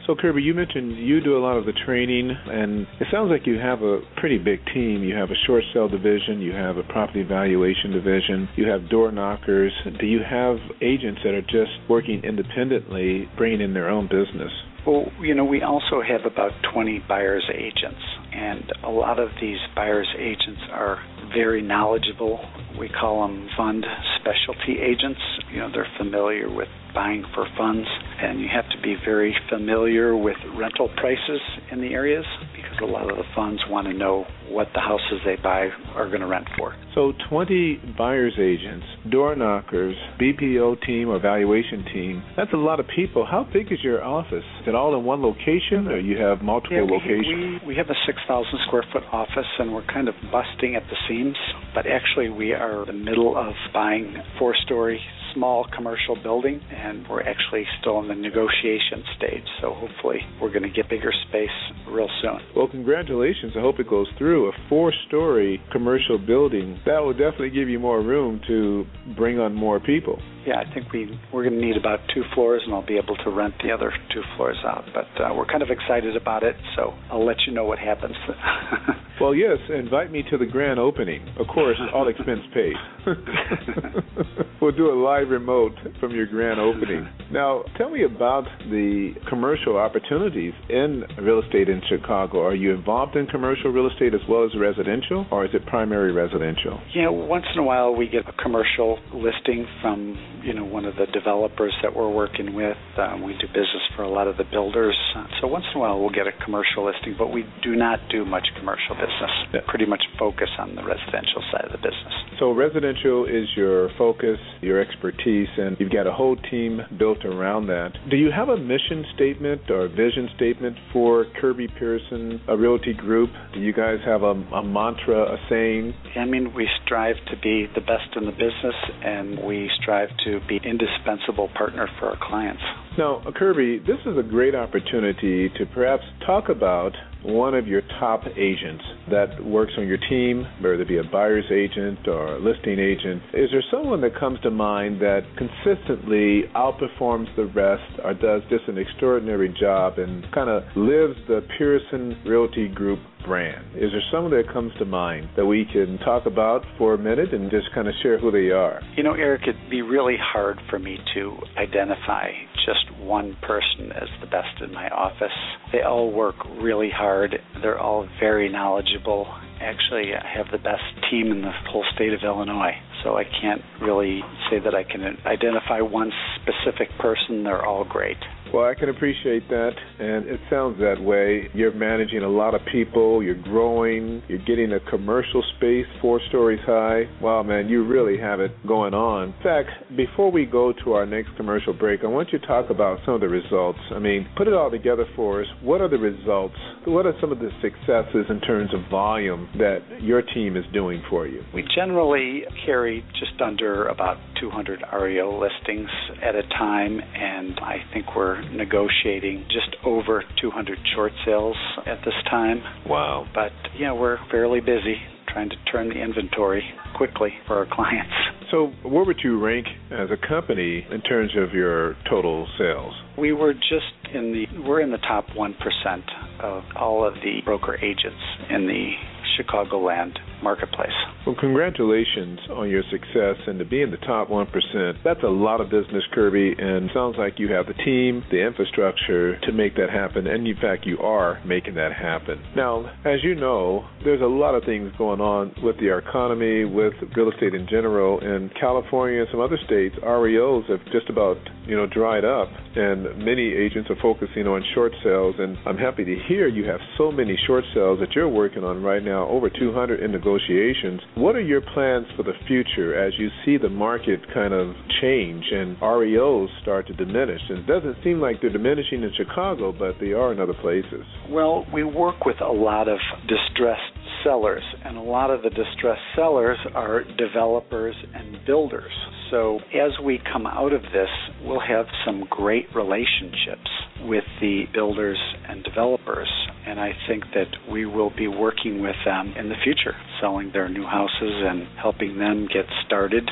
So, Kirby, you mentioned you do a lot of the training, and it sounds like you have a pretty big team. You have a short sale division, you have a property valuation division, you have door knockers. Do you have agents that are just working independently, bringing in their own business? Well, you know, we also have about twenty buyer's agents, and a lot of these buyer's agents are very knowledgeable. We call them fund specialty agents. You know, they're familiar with buying for funds, and you have to be very familiar with rental prices in the areas because a lot of the funds want to know what the houses they buy are going to rent for. So twenty buyer's agents, door knockers, B P O team or valuation team, that's a lot of people. How big is your office? Is it all in one location or you have multiple yeah, we, locations? We, we have a six thousand square foot office, and we're kind of busting at the seams, but actually we are in the middle of buying four-story small commercial building, and we're actually still in the negotiation stage, so hopefully we're going to get bigger space real soon. Well, congratulations. I hope it goes through. A four-story commercial building, that will definitely give you more room to bring on more people. Yeah, I think we, we're going to need about two floors, and I'll be able to rent the other two floors out. But uh, we're kind of excited about it, so I'll let you know what happens. Well, yes, invite me to the grand opening. Of course, all expense paid. We'll do a live remote from your grand opening. Now, tell me about the commercial opportunities in real estate in Chicago. Are you involved in commercial real estate as well as residential, or is it primary residential? You know, once in a while we get a commercial listing from, you know, one of the developers that we're working with. Um, we do business for a lot of the builders. So once in a while we'll get a commercial listing, but we do not do much commercial business. Yeah. Pretty much focus on the residential side of the business. So residential is your focus, your expertise, and you've got a whole team built around that. Do you have a mission statement or a vision statement for Kirby Pearson, a realty group? Do you guys have a, a mantra, a saying? I mean, we strive to be the best in the business, and we strive to be indispensable partner for our clients. Now, Kirby, this is a great opportunity to perhaps talk about one of your top agents that works on your team, whether it be a buyer's agent or a listing agent. Is there someone that comes to mind that consistently outperforms the rest or does just an extraordinary job and kind of lives the Pearson Realty Group brand? Is there someone that comes to mind that we can talk about for a minute and just kind of share who they are? You know, Eric, it'd be really hard for me to identify just one person as the best in my office. They all work really hard. They're all very knowledgeable. Actually, I have the best team in the whole state of Illinois, so I can't really say that I can identify one specific person. They're all great. Well, I can appreciate that, and it sounds that way. You're managing a lot of people, you're growing, you're getting a commercial space four stories high. Wow, man, you really have it going on. In fact, before we go to our next commercial break, I want you to talk about some of the results. I mean, put it all together for us. What are the results? What are some of the successes in terms of volume that your team is doing for you? We generally carry just under about two hundred R E O listings at a time, and I think we're negotiating just over two hundred short sales at this time. Wow. But, yeah, we're fairly busy trying to turn the inventory quickly for our clients. So where would you rank as a company in terms of your total sales? We were just in the, we're in the top one percent of all of the broker agents in the Chicagoland marketplace. Well, congratulations on your success, and to be in the top one percent, that's a lot of business, Kirby, and sounds like you have the team, the infrastructure to make that happen, and in fact you are making that happen. Now, as you know, there's a lot of things going on with the economy, with real estate in general. In California and some other states, R E Os have just about, you know, dried up, and many agents are focusing on short sales, and I'm happy to hear you have so many short sales that you're working on right now, over two hundred in negotiations. What are your plans for the future as you see the market kind of change and R E Os start to diminish? And it doesn't seem like they're diminishing in Chicago, but they are in other places. Well, we work with a lot of distressed sellers, and a lot of the distressed sellers are developers and builders. So as we come out of this, we'll have some great relationships with the builders and developers, and I think that we will be working with them in the future, selling their new houses and helping them get started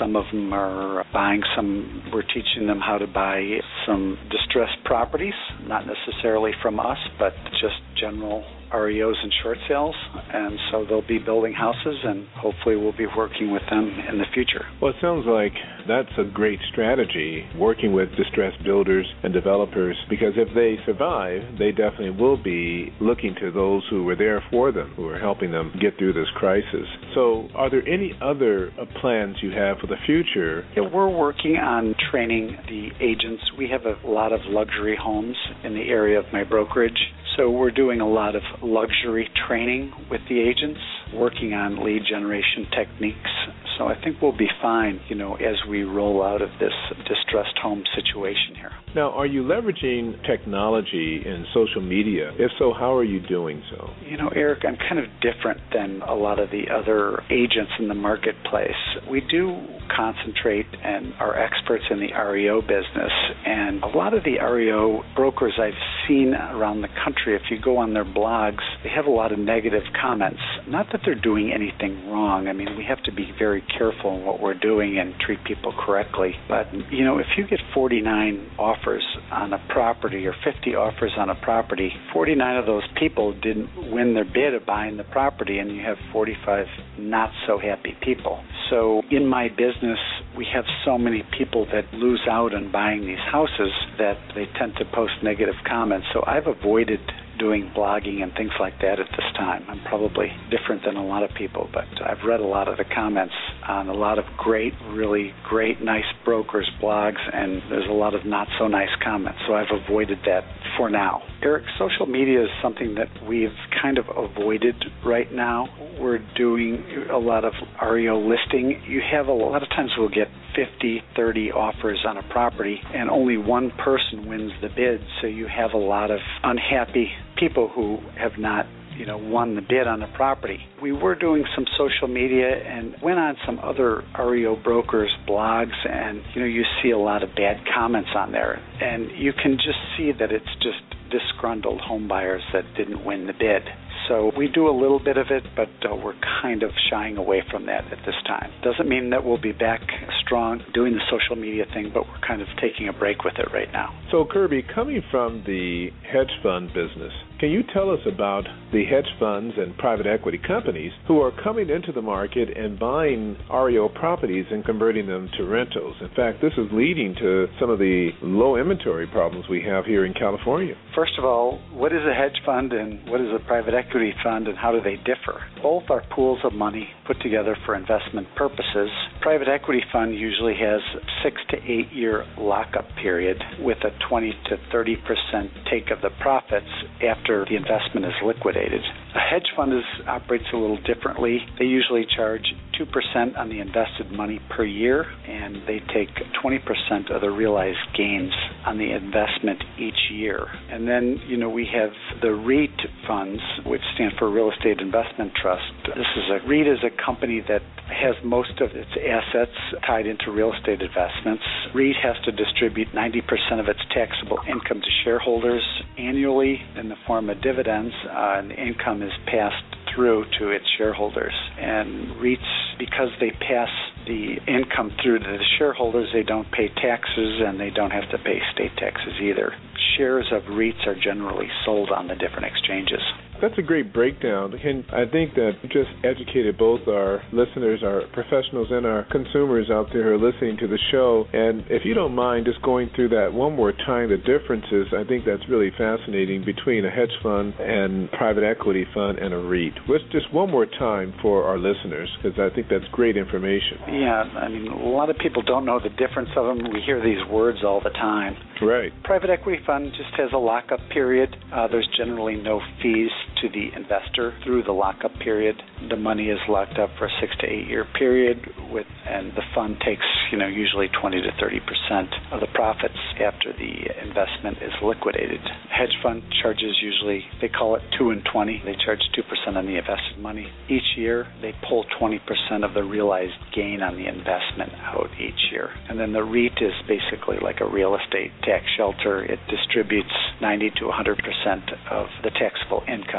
Some of them are buying some, we're teaching them how to buy some distressed properties, not necessarily from us, but just general R E Os and short sales, and so they'll be building houses, and hopefully we'll be working with them in the future. Well, it sounds like that's a great strategy, working with distressed builders and developers, because if they survive, they definitely will be looking to those who were there for them, who are helping them get through this crisis. So are there any other uh, plans you have for the future? Yeah, we're working on training the agents. We have a lot of luxury homes in the area of my brokerage, so we're doing a lot of luxury training with the agents, working on lead generation techniques. So I think we'll be fine, you know, as we roll out of this distressed home situation here. Now, are you leveraging technology in social media? If so, how are you doing so? You know, Eric, I'm kind of different than a lot of the other agents in the marketplace. We do concentrate and are experts in the R E O business, and a lot of the R E O brokers I've seen around the country, if you go on their blogs, they have a lot of negative comments. Not that they're doing anything wrong. I mean, we have to be very careful in what we're doing and treat people correctly. But, you know, if you get forty-nine offers on a property or fifty offers on a property, forty-nine of those people didn't win their bid of buying the property, and you have forty-five not so happy people. So in my business, we have so many people that lose out on buying these houses that they tend to post negative comments. So I've avoided doing blogging and things like that at this time. I'm probably different than a lot of people, but I've read a lot of the comments on a lot of great, really great, nice brokers' blogs, and there's a lot of not so nice comments, so I've avoided that for now. Eric, social media is something that we've kind of avoided right now. We're doing a lot of R E O listing. You have a lot of times we'll get fifty, thirty offers on a property, and only one person wins the bid, so you have a lot of unhappy people who have not, you know, won the bid on the property. We were doing some social media and went on some other R E O brokers' blogs, and, you know, you see a lot of bad comments on there, and you can just see that it's just disgruntled home buyers that didn't win the bid. So we do a little bit of it, but uh, we're kind of shying away from that at this time. Doesn't mean that we'll be back strong doing the social media thing, but we're kind of taking a break with it right now. So, Kirby, coming from the hedge fund business, can you tell us about the hedge funds and private equity companies who are coming into the market and buying R E O properties and converting them to rentals? In fact, this is leading to some of the low inventory problems we have here in California. First of all, what is a hedge fund and what is a private equity fund, and how do they differ? Both are pools of money put together for investment purposes. Private equity fund usually has six to eight year lockup period with a twenty to thirty percent take of the profits after the investment is liquidated. A hedge fund is, operates a little differently. They usually charge two percent on the invested money per year, and they take twenty percent of the realized gains on the investment each year. And then, you know, we have the REIT funds, which stand for Real Estate Investment Trust. This is a REIT is a company that has most of its assets tied into real estate investments. REIT has to distribute ninety percent of its taxable income to shareholders annually in the form of dividends, uh, and the income is passed through to its shareholders. And REITs, because they pass the income through to the shareholders, they don't pay taxes, and they don't have to pay state taxes either. Shares of REITs are generally sold on the different exchanges. That's a great breakdown, and I think that you just educated both our listeners, our professionals, and our consumers out there who are listening to the show. And if you don't mind just going through that one more time, the differences, I think that's really fascinating between a hedge fund and private equity fund and a REIT. Let's just one more time for our listeners, because I think that's great information. Yeah, I mean, a lot of people don't know the difference of them. We hear these words all the time. Right. Private equity fund just has a lockup period. Uh, there's generally no fees to the investor through the lockup period. The money is locked up for a six to eight year period, with, and the fund takes, you know, usually twenty to thirty percent of the profits after the investment is liquidated. Hedge fund charges usually, they call it two and twenty. They charge two percent on the invested money. Each year, they pull twenty percent of the realized gain on the investment out each year. And then the REIT is basically like a real estate tax shelter. It distributes ninety to one hundred percent of the taxable income to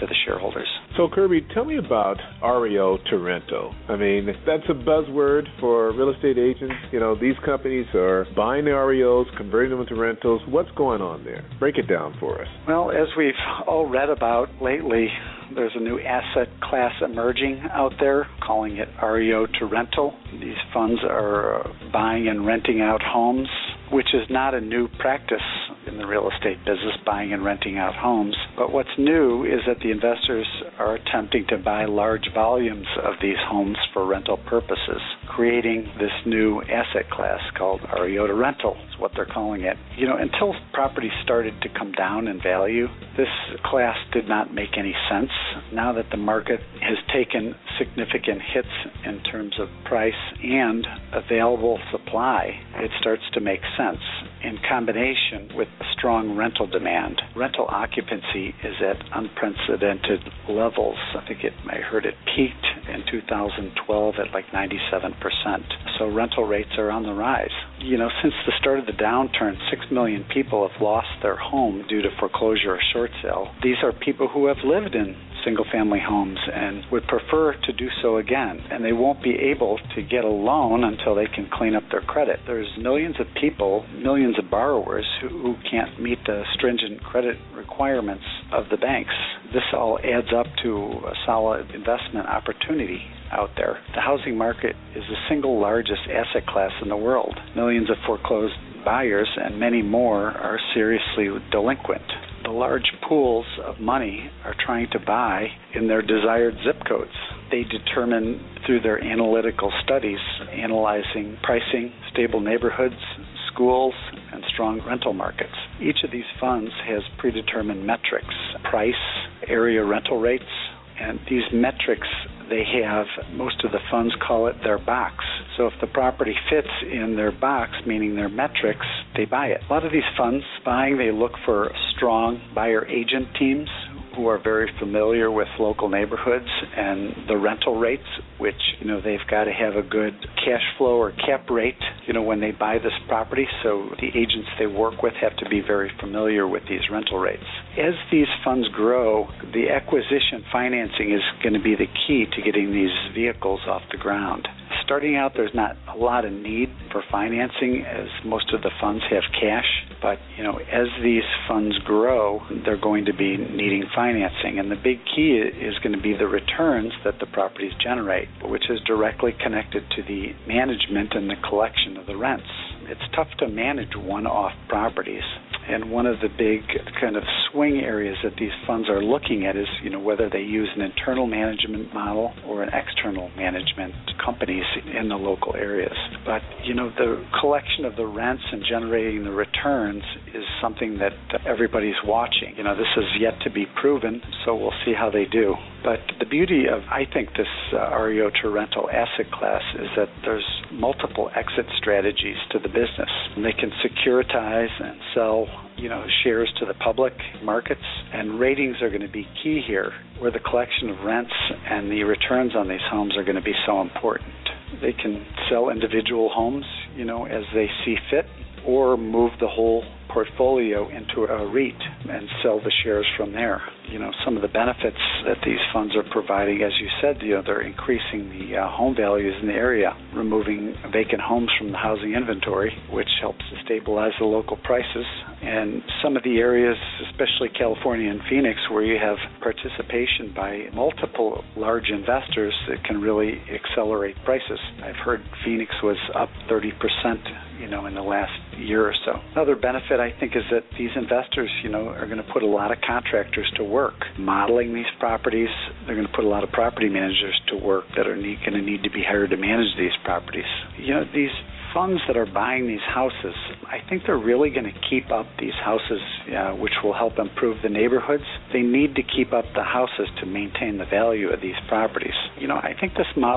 to the shareholders. So, Kirby, tell me about R E O to rental. I mean, that's a buzzword for real estate agents. You know, these companies are buying the R E Os, converting them into rentals. What's going on there? Break it down for us. Well, as we've all read about lately, there's a new asset class emerging out there, calling it R E O to rental. These funds are buying and renting out homes, which is not a new practice in the real estate business, buying and renting out homes. But what's new is that the investors are attempting to buy large volumes of these homes for rental purposes, creating this new asset class called R E O to rental, is what they're calling it. You know, until properties started to come down in value, this class did not make any sense. Now that the market has taken significant hits in terms of price and available supply, it starts to make sense. In combination with strong rental demand, rental occupancy is at unprecedented levels. I think it, I heard it peaked in two thousand twelve at like ninety-seven percent. So rental rates are on the rise. You know, since the start of the downturn, six million people have lost their home due to foreclosure or short sale. These are people who have lived in single-family homes and would prefer to do so again, and they won't be able to get a loan until they can clean up their credit. There's millions of people, millions of borrowers who, who can't meet the stringent credit requirements of the banks. This all adds up to a solid investment opportunity out there. The housing market is the single largest asset class in the world. Millions of foreclosed buyers and many more are seriously delinquent. The large pools of money are trying to buy in their desired zip codes. They determine through their analytical studies, analyzing pricing, stable neighborhoods, schools, and strong rental markets. Each of these funds has predetermined metrics, price, area rental rates, and these metrics they have, most of the funds call it their box. So if the property fits in their box, meaning their metrics, they buy it. A lot of these funds buying, they look for strong buyer agent teams who are very familiar with local neighborhoods and the rental rates, which, you know, they've got to have a good cash flow or cap rate, you know, when they buy this property. So the agents they work with have to be very familiar with these rental rates. As these funds grow, the acquisition financing is going to be the key to getting these vehicles off the ground. Starting out, there's not a lot of need for financing as most of the funds have cash. But, you know, as these funds grow, they're going to be needing financing. And the big key is going to be the returns that the properties generate, which is directly connected to the management and the collection of the rents. It's tough to manage one-off properties. And one of the big kind of swing areas that these funds are looking at is, you know, whether they use an internal management model or an external management companies in the local areas. But, you know, the collection of the rents and generating the returns is something that everybody's watching. You know, this is yet to be proven, so we'll see how they do. But the beauty of, I think, this uh, R E O to rental asset class is that there's multiple exit strategies to the business. And they can securitize and sell, you know, shares to the public markets, and ratings are going to be key here, where the collection of rents and the returns on these homes are going to be so important. They can sell individual homes, you know, as they see fit, or move the whole portfolio into a REIT and sell the shares from there. You know, some of the benefits that these funds are providing, as you said, you know, they're increasing the uh, home values in the area, removing vacant homes from the housing inventory, which helps to stabilize the local prices. And some of the areas, especially California and Phoenix, where you have participation by multiple large investors, that can really accelerate prices. I've heard Phoenix was up thirty percent, you know, in the last year or so. Another benefit, I think, is that these investors, you know, are going to put a lot of contractors to work modeling these properties. They're going to put a lot of property managers to work that are need, going to need to be hired to manage these properties. You know, these funds that are buying these houses, I think they're really going to keep up these houses, uh, which will help improve the neighborhoods. They need to keep up the houses to maintain the value of these properties. You know, I think this model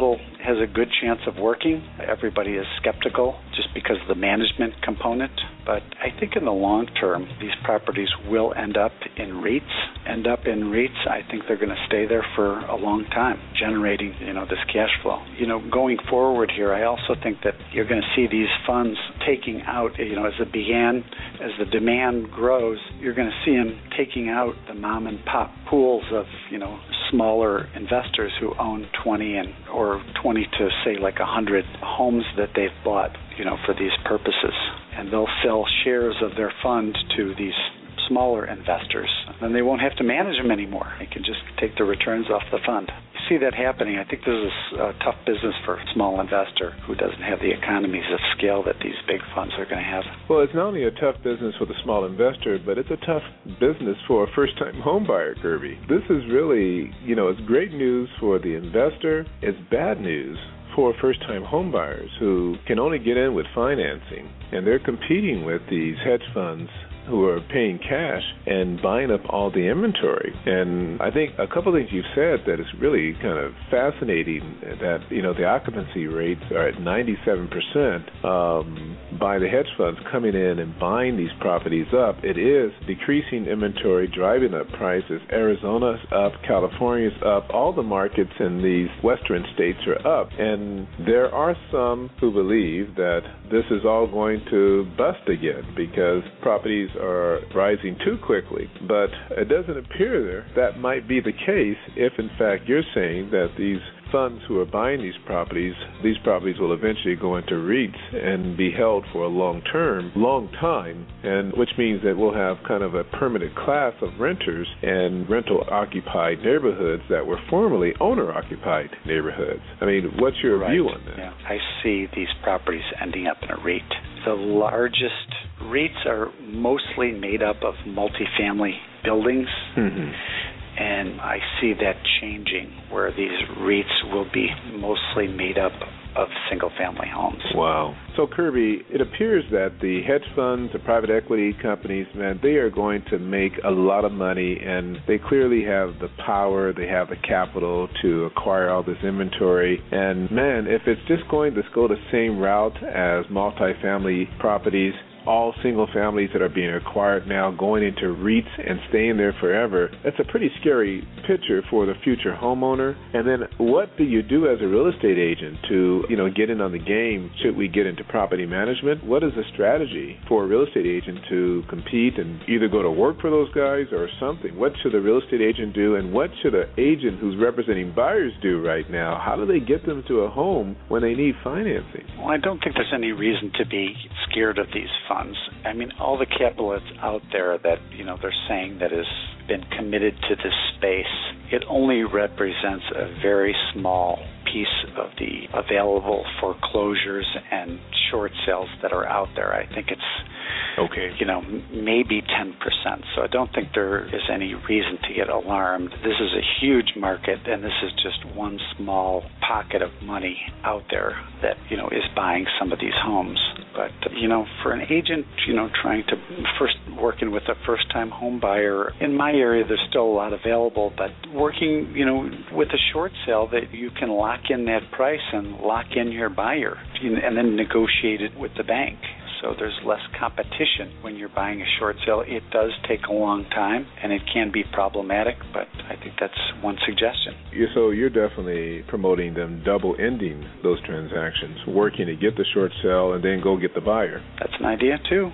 has a good chance of working. Everybody is skeptical just because of the management component. But I think in the long term, these properties will end up in REITs. End up in REITs, I think they're going to stay there for a long time, generating, you know, this cash flow. You know, going forward here, I also think that you're going to see these funds taking out, you know, as it began, as the demand grows, you're going to see them taking out the mom and pop pools of, you know, smaller investors who own twenty and or twenty to say like one hundred homes that they've bought, you know, for these purposes. And they'll sell shares of their fund to these smaller investors, and they won't have to manage them anymore. They can just take the returns off the fund. You see that happening. I think this is a tough business for a small investor who doesn't have the economies of scale that these big funds are going to have. Well, it's not only a tough business for the small investor, but it's a tough business for a first-time home buyer, Kirby. This is really, you know, it's great news for the investor. It's bad news for first-time home buyers who can only get in with financing, and they're competing with these hedge funds who are paying cash and buying up all the inventory. And I think a couple of things you've said that is really kind of fascinating, that, you know, the occupancy rates are at ninety-seven percent um, by the hedge funds coming in and buying these properties up. It is decreasing inventory, driving up prices. Arizona's up, California's up, all the markets in these western states are up. And there are some who believe that this is all going to bust again because properties are rising too quickly, but it doesn't appear that might be the case if, in fact, you're saying that these funds who are buying these properties, these properties will eventually go into REITs and be held for a long term, long time, and which means that we'll have kind of a permanent class of renters and rental-occupied neighborhoods that were formerly owner-occupied neighborhoods. I mean, what's your right. view on that? Yeah. I see these properties ending up in a REIT. The largest REITs are mostly made up of multifamily buildings. Mm-hmm. And I see that changing, where these REITs will be mostly made up of single-family homes. Wow. So, Kirby, it appears that the hedge funds, the private equity companies, man, they are going to make a lot of money, and they clearly have the power, they have the capital to acquire all this inventory. And, man, if it's just going to go the same route as multifamily properties, all single families that are being acquired now going into REITs and staying there forever, that's a pretty scary picture for the future homeowner. And then what do you do as a real estate agent to, you know, get in on the game? Should we get into property management? What is the strategy for a real estate agent to compete and either go to work for those guys or something? What should a real estate agent do, and what should an agent who's representing buyers do right now? How do they get them to a home when they need financing? Well, I don't think there's any reason to be scared of these funds. I mean, all the capital that's out there that, you know, they're saying that has been committed to this space, it only represents a very small piece of the available foreclosures and short sales that are out there. I think it's, okay, you know, maybe ten percent. So I don't think there is any reason to get alarmed. This is a huge market, and this is just one small pocket of money out there that, you know, is buying some of these homes. But, you know, for an agent, you know, trying to first working with a first-time home buyer, in my area there's still a lot available, but working, you know, with a short sale that you can lock in that price and lock in your buyer and then negotiate it with the bank. So there's less competition when you're buying a short sale. It does take a long time, and it can be problematic, but I think that's one suggestion. So you're definitely promoting them double-ending those transactions, working to get the short sale and then go get the buyer. That's an idea, too.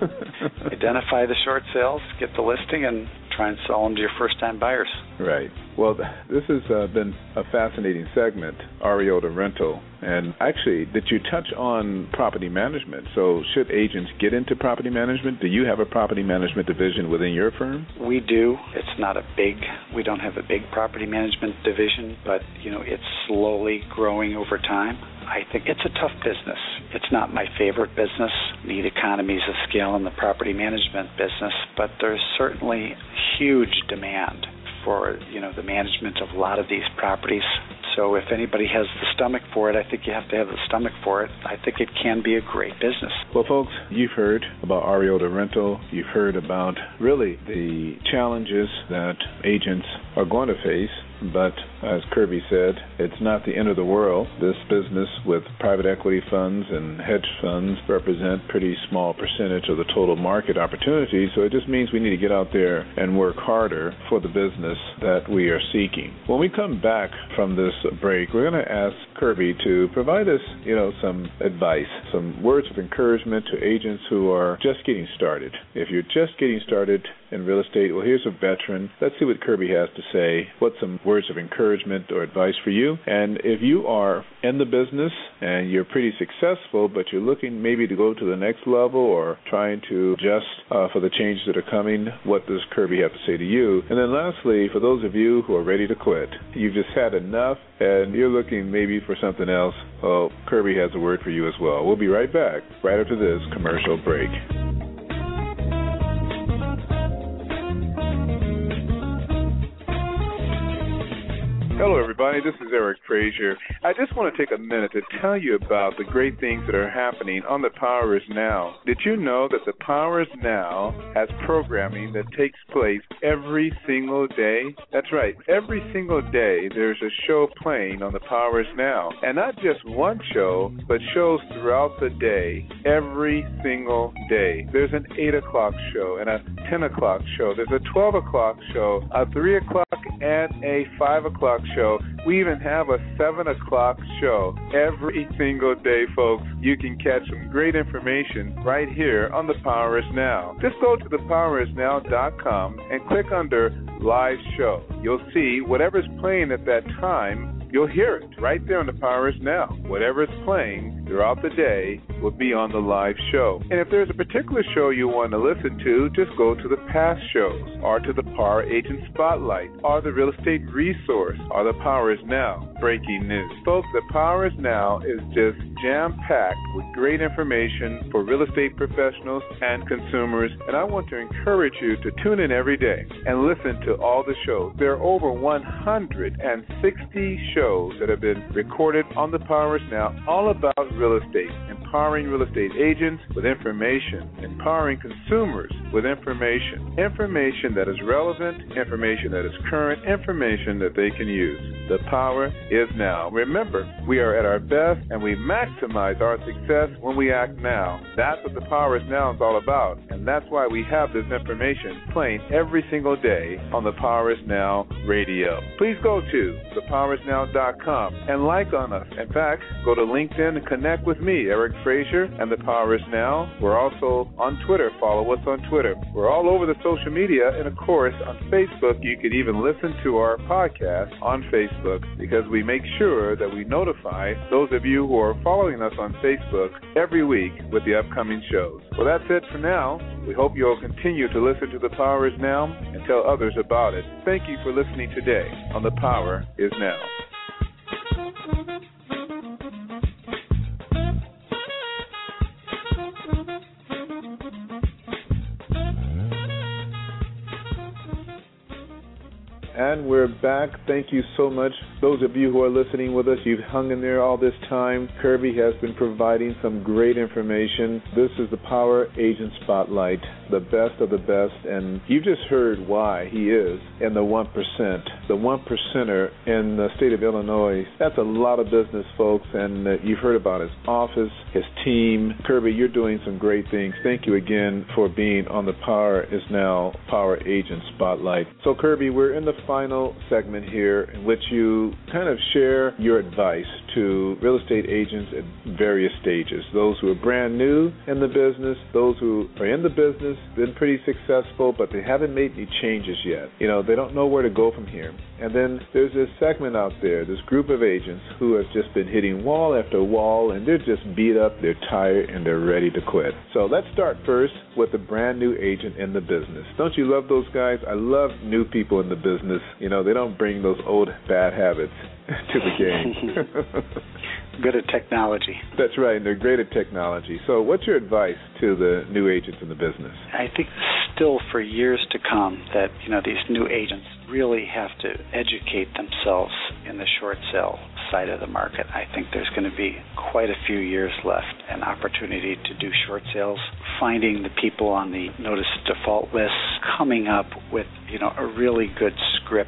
Identify the short sales, get the listing, and try and sell them to your first-time buyers. Right. Well, this has uh, been a fascinating segment, Arriota Rental. And actually, did you touch on property management? So should agents get into property management? Do you have a property management division within your firm? We do. It's not a big, we don't have a big property management division, but, you know, it's slowly growing over time. I think it's a tough business. It's not my favorite business. Need economies of scale in the property management business, but there's certainly huge demand for, you know, the management of a lot of these properties. So if anybody has the stomach for it, I think you have to have the stomach for it. I think it can be a great business. Well, folks, you've heard about Arriota Rental. You've heard about really the challenges that agents are going to face but as Kirby said, it's not the end of the world. This business with private equity funds and hedge funds represent pretty small percentage of the total market opportunity, so it just means we need to get out there and work harder for the business that we are seeking. When we come back from this break, we're going to ask Kirby to provide us, you know, some advice, some words of encouragement to agents who are just getting started. If you're just getting started in real estate, well, here's a veteran. Let's see what Kirby has to say. What's some words of encouragement or advice for you? And if you are in the business and you're pretty successful, but you're looking maybe to go to the next level or trying to adjust uh, for the changes that are coming, what does Kirby have to say to you? And then lastly, for those of you who are ready to quit, you've just had enough and you're looking maybe for something else, well, Kirby has a word for you as well. We'll be right back right after this commercial break. Hello, everybody. This is Eric Frazier. I just want to take a minute to tell you about the great things that are happening on the Power Is Now. Did you know that the Power Is Now has programming that takes place every single day? That's right. Every single day there's a show playing on the Power Is Now. And not just one show, but shows throughout the day, every single day. There's an eight o'clock show and a ten o'clock show. There's a twelve o'clock show, a three o'clock, and a five o'clock show. We even have a seven o'clock show every single day, folks. You can catch some great information right here on The Power Is Now. Just go to the power is now dot com and click under Live Show. You'll see whatever's playing at that time. You'll hear it right there on The Power Is Now. Whatever is playing throughout the day will be on the live show. And if there's a particular show you want to listen to, just go to the past shows, or to the Power Agent Spotlight, or the Real Estate Resource, or The Power Is Now Breaking News. Folks, The Power Is Now is just jam-packed with great information for real estate professionals and consumers, and I want to encourage you to tune in every day and listen to all the shows. There are over one hundred sixty shows that have been recorded on The Power Is Now, all about real estate, empowering real estate agents with information, empowering consumers with information, information that is relevant, information that is current, information that they can use. The Power Is Now. Remember, we are at our best and we maximize our success when we act now. That's what The Power Is Now is all about, and that's why we have this information playing every single day on The Power Is Now Radio. Please go to the power is now dot com and like on us. In fact, go to LinkedIn and connect with me, Eric Frazier, and The Power Is Now. We're also on Twitter. Follow us on Twitter. We're all over the social media, and of course, on Facebook, you can even listen to our podcast on Facebook, because we make sure that we notify those of you who are following us on Facebook every week with the upcoming shows. Well, that's it for now. We hope you'll continue to listen to The Power Is Now and tell others about it. Thank you for listening today on The Power Is Now. And we're back. Thank you so much. Those of you who are listening with us, you've hung in there all this time. Kirby has been providing some great information. This is the Power Agent Spotlight, the best of the best. And you just heard why he is in the one percent, the one percenter in the state of Illinois. That's a lot of business, folks. And uh, you've heard about his office, his team. Kirby, you're doing some great things. Thank you again for being on the Power Is Now Power Agent Spotlight. So, Kirby, we're in the final segment here in which you kind of share your advice to real estate agents at various stages. Those who are brand new in the business, those who are in the business, been pretty successful, but they haven't made any changes yet. You know, they don't know where to go from here. And then there's this segment out there, this group of agents who have just been hitting wall after wall, and they're just beat up, they're tired, and they're ready to quit. So let's start first with the brand new agent in the business. Don't you love those guys? I love new people in the business. You know, they don't bring those old bad habits to the game. Good at technology. That's right, and they're great at technology. So what's your advice to the new agents in the business? I think still for years to come that, you know, these new agents really have to educate themselves in the short sale side of the market. I think there's going to be quite a few years left, an opportunity to do short sales, finding the people on the notice of default list, coming up with, you know, a really good script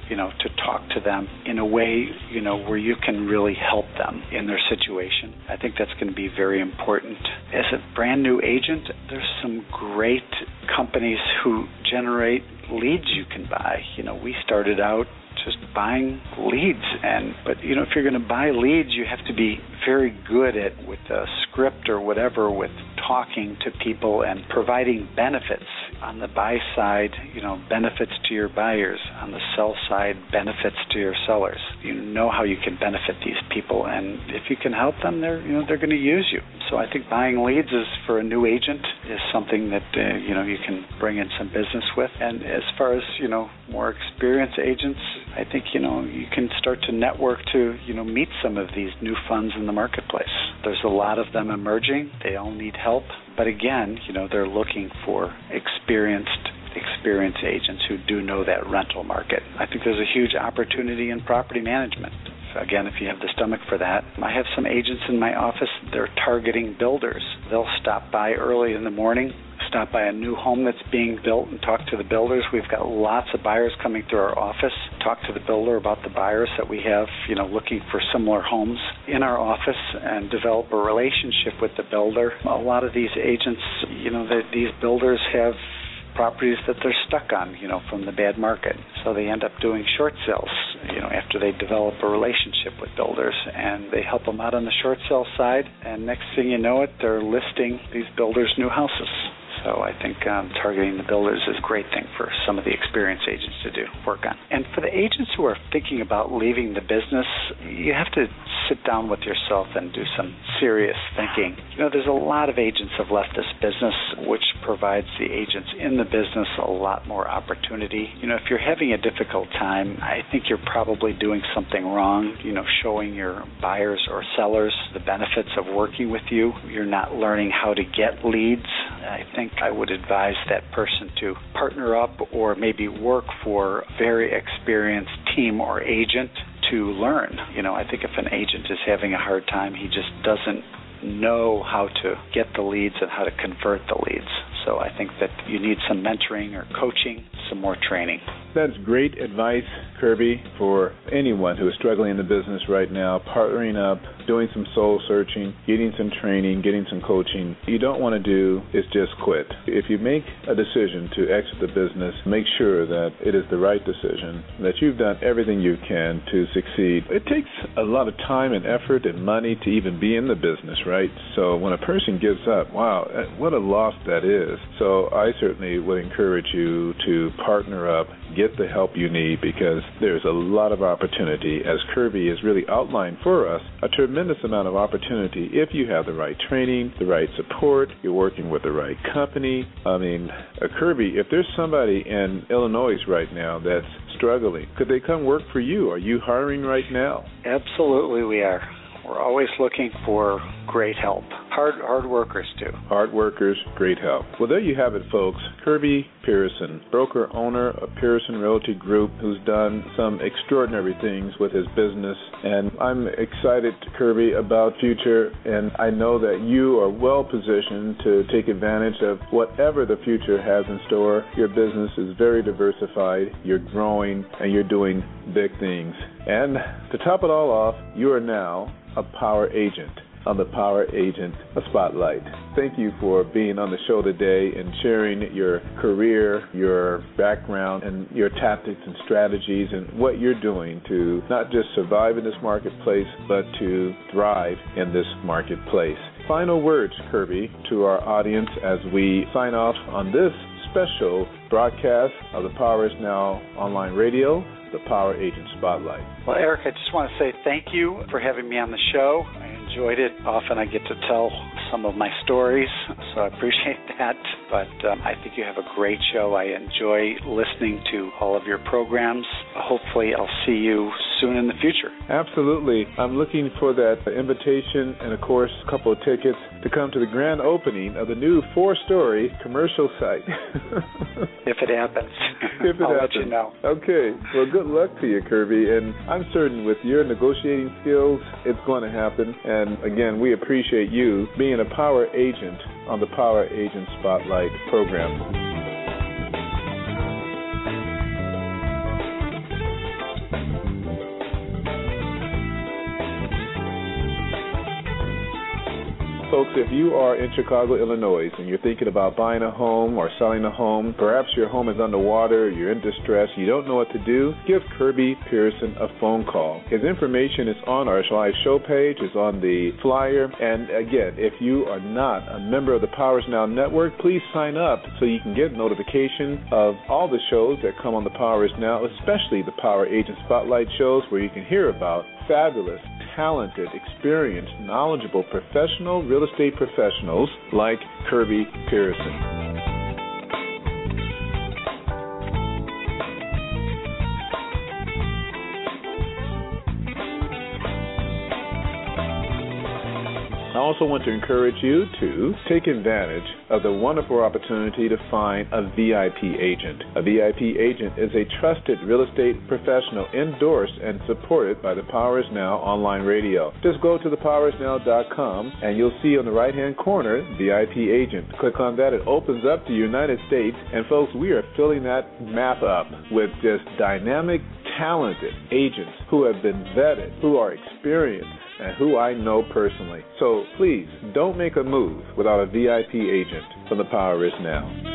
you know, to talk to them in a way, you know, where you can really help them in their situation. I think that's going to be very important. As a brand new agent, there's some great companies who generate leads you can buy. You know, we started out just buying leads, and but you know, if you're going to buy leads, you have to be very good at, with a script or whatever, with talking to people and providing benefits. On the buy side, you know, benefits to your buyers. On the sell side, benefits to your sellers. You know how you can benefit these people, and if you can help them, they're you know they're going to use you. So I think buying leads is, for a new agent, is something that uh, you know you can bring in some business with. And as far as you know more experienced agents, I think you know you can start to network to you know meet some of these new funds in the marketplace. There's a lot of them emerging. They all need help, but again, you know they're looking for experienced experienced agents who do know that rental market. I think there's a huge opportunity in property management. Again, if you have the stomach for that. I have some agents in my office, they're targeting builders. They'll stop by early in the morning, stop by a new home that's being built and talk to the builders. We've got lots of buyers coming through our office. Talk to the builder about the buyers that we have, you know, looking for similar homes in our office and develop a relationship with the builder. A lot of these agents, you know, these builders have properties that they're stuck on, you know, from the bad market. So they end up doing short sales, you know, after they develop a relationship with builders, and they help them out on the short sale side, and next thing you know it, they're listing these builders' new houses. So I think um, targeting the builders is a great thing for some of the experienced agents to do, work on. And for the agents who are thinking about leaving the business, you have to sit down with yourself and do some serious thinking. You know, there's a lot of agents have left this business, which provides the agents in the business a lot more opportunity. You know, if you're having a difficult time, I think you're probably doing something wrong, you know, showing your buyers or sellers the benefits of working with you. You're not learning how to get leads. I think I would advise that person to partner up or maybe work for a very experienced team or agent to learn. You know, I think if an agent is having a hard time, he just doesn't know how to get the leads and how to convert the leads. So I think that you need some mentoring or coaching, some more training. That's great advice, Kirby, for anyone who is struggling in the business right now, partnering up, doing some soul searching, getting some training, getting some coaching. You don't want to do is just quit. If you make a decision to exit the business, make sure that it is the right decision, that you've done everything you can to succeed. It takes a lot of time and effort and money to even be in the business, right? So when a person gives up, wow, what a loss that is. So I certainly would encourage you to partner up, get the help you need, because there's a lot of opportunity. As Kirby has really outlined for us, a tremendous amount of opportunity if you have the right training, the right support, you're working with the right company. I mean, uh, Kirby, if there's somebody in Illinois right now that's struggling, could they come work for you? Are you hiring right now? Absolutely we are. We're always looking for great help. Hard hard workers, too. Hard workers, great help. Well, there you have it, folks. Kirby Pearson, broker owner of Pearson Realty Group, who's done some extraordinary things with his business. And I'm excited, Kirby, about future. And I know that you are well positioned to take advantage of whatever the future has in store. Your business is very diversified. You're growing, and you're doing big things. And to top it all off, you are now a power agent on the Power Agent Spotlight. Thank you for being on the show today and sharing your career, your background, and your tactics and strategies and what you're doing to not just survive in this marketplace, but to thrive in this marketplace. Final words, Kirby, to our audience as we sign off on this special broadcast of the Power is Now online radio, the Power Agent Spotlight. Well, Eric, I just want to say thank you for having me on the show. I enjoyed it. Often I get to tell some of my stories, so I appreciate that. But um, I think you have a great show. I enjoy listening to all of your programs. Hopefully I'll see you soon in the future. Absolutely. I'm looking for that invitation and, of course, a couple of tickets to come to the grand opening of the new four-story commercial site. If it happens. If it I'll happens. let you know. Okay. Well, good luck to you, Kirby. And I'm certain with your negotiating skills, it's going to happen. And, again, we appreciate you being a power agent on the Power Agent Spotlight program. Folks, if you are in Chicago, Illinois, and you're thinking about buying a home or selling a home, perhaps your home is underwater, you're in distress, you don't know what to do, give Kirby Pearson a phone call. His information is on our live show page, is on the flyer, and again, if you are not a member of the Powers Now Network, please sign up so you can get notification of all the shows that come on the Powers Now, especially the Power Agent Spotlight shows where you can hear about fabulous, talented, experienced, knowledgeable, professional real estate professionals like Kirby Pearson. I also want to encourage you to take advantage of the wonderful opportunity to find a V I P agent. A V I P agent is a trusted real estate professional endorsed and supported by the Powers Now online radio. Just go to the powers now dot com and you'll see on the right-hand corner, V I P agent. Click on that. It opens up the United States. And, folks, we are filling that map up with just dynamic, talented agents who have been vetted, who are experienced, and who I know personally. So please, don't make a move without a V I P agent from the Power Is Now.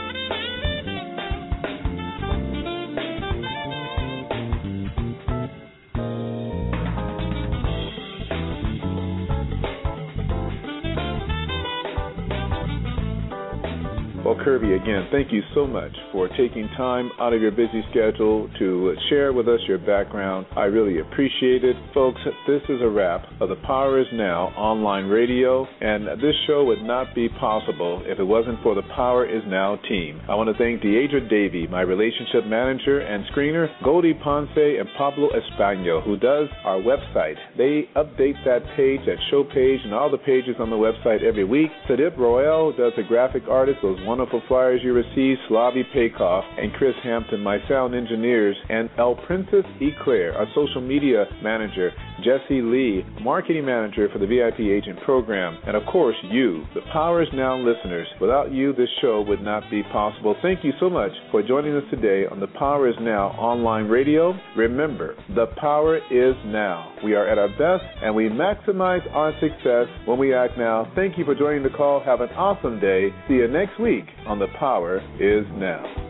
Well, Kirby, again, thank you so much for taking time out of your busy schedule to share with us your background. I really appreciate it. Folks, this is a wrap of the Power Is Now online radio, and this show would not be possible if it wasn't for the Power Is Now team. I want to thank Deidre Davey, my relationship manager and screener, Goldie Ponce, and Pablo Españo, who does our website. They update that page, that show page, and all the pages on the website every week. Sadip Royale does the graphic artist, those wonderful flyers you receive, Slavi Paykoff, and Chris Hampton, my sound engineers, and El Princess Eclair, our social media manager, Jesse Lee, marketing manager for the V I P Agent Program, and of course you, the Power Is Now listeners. Without you, this show would not be possible. Thank you so much for joining us today on the Power Is Now online radio. Remember, the power is now. We are at our best, and we maximize our success when we act now. Thank you for joining the call. Have an awesome day. See you next week on The Power Is Now.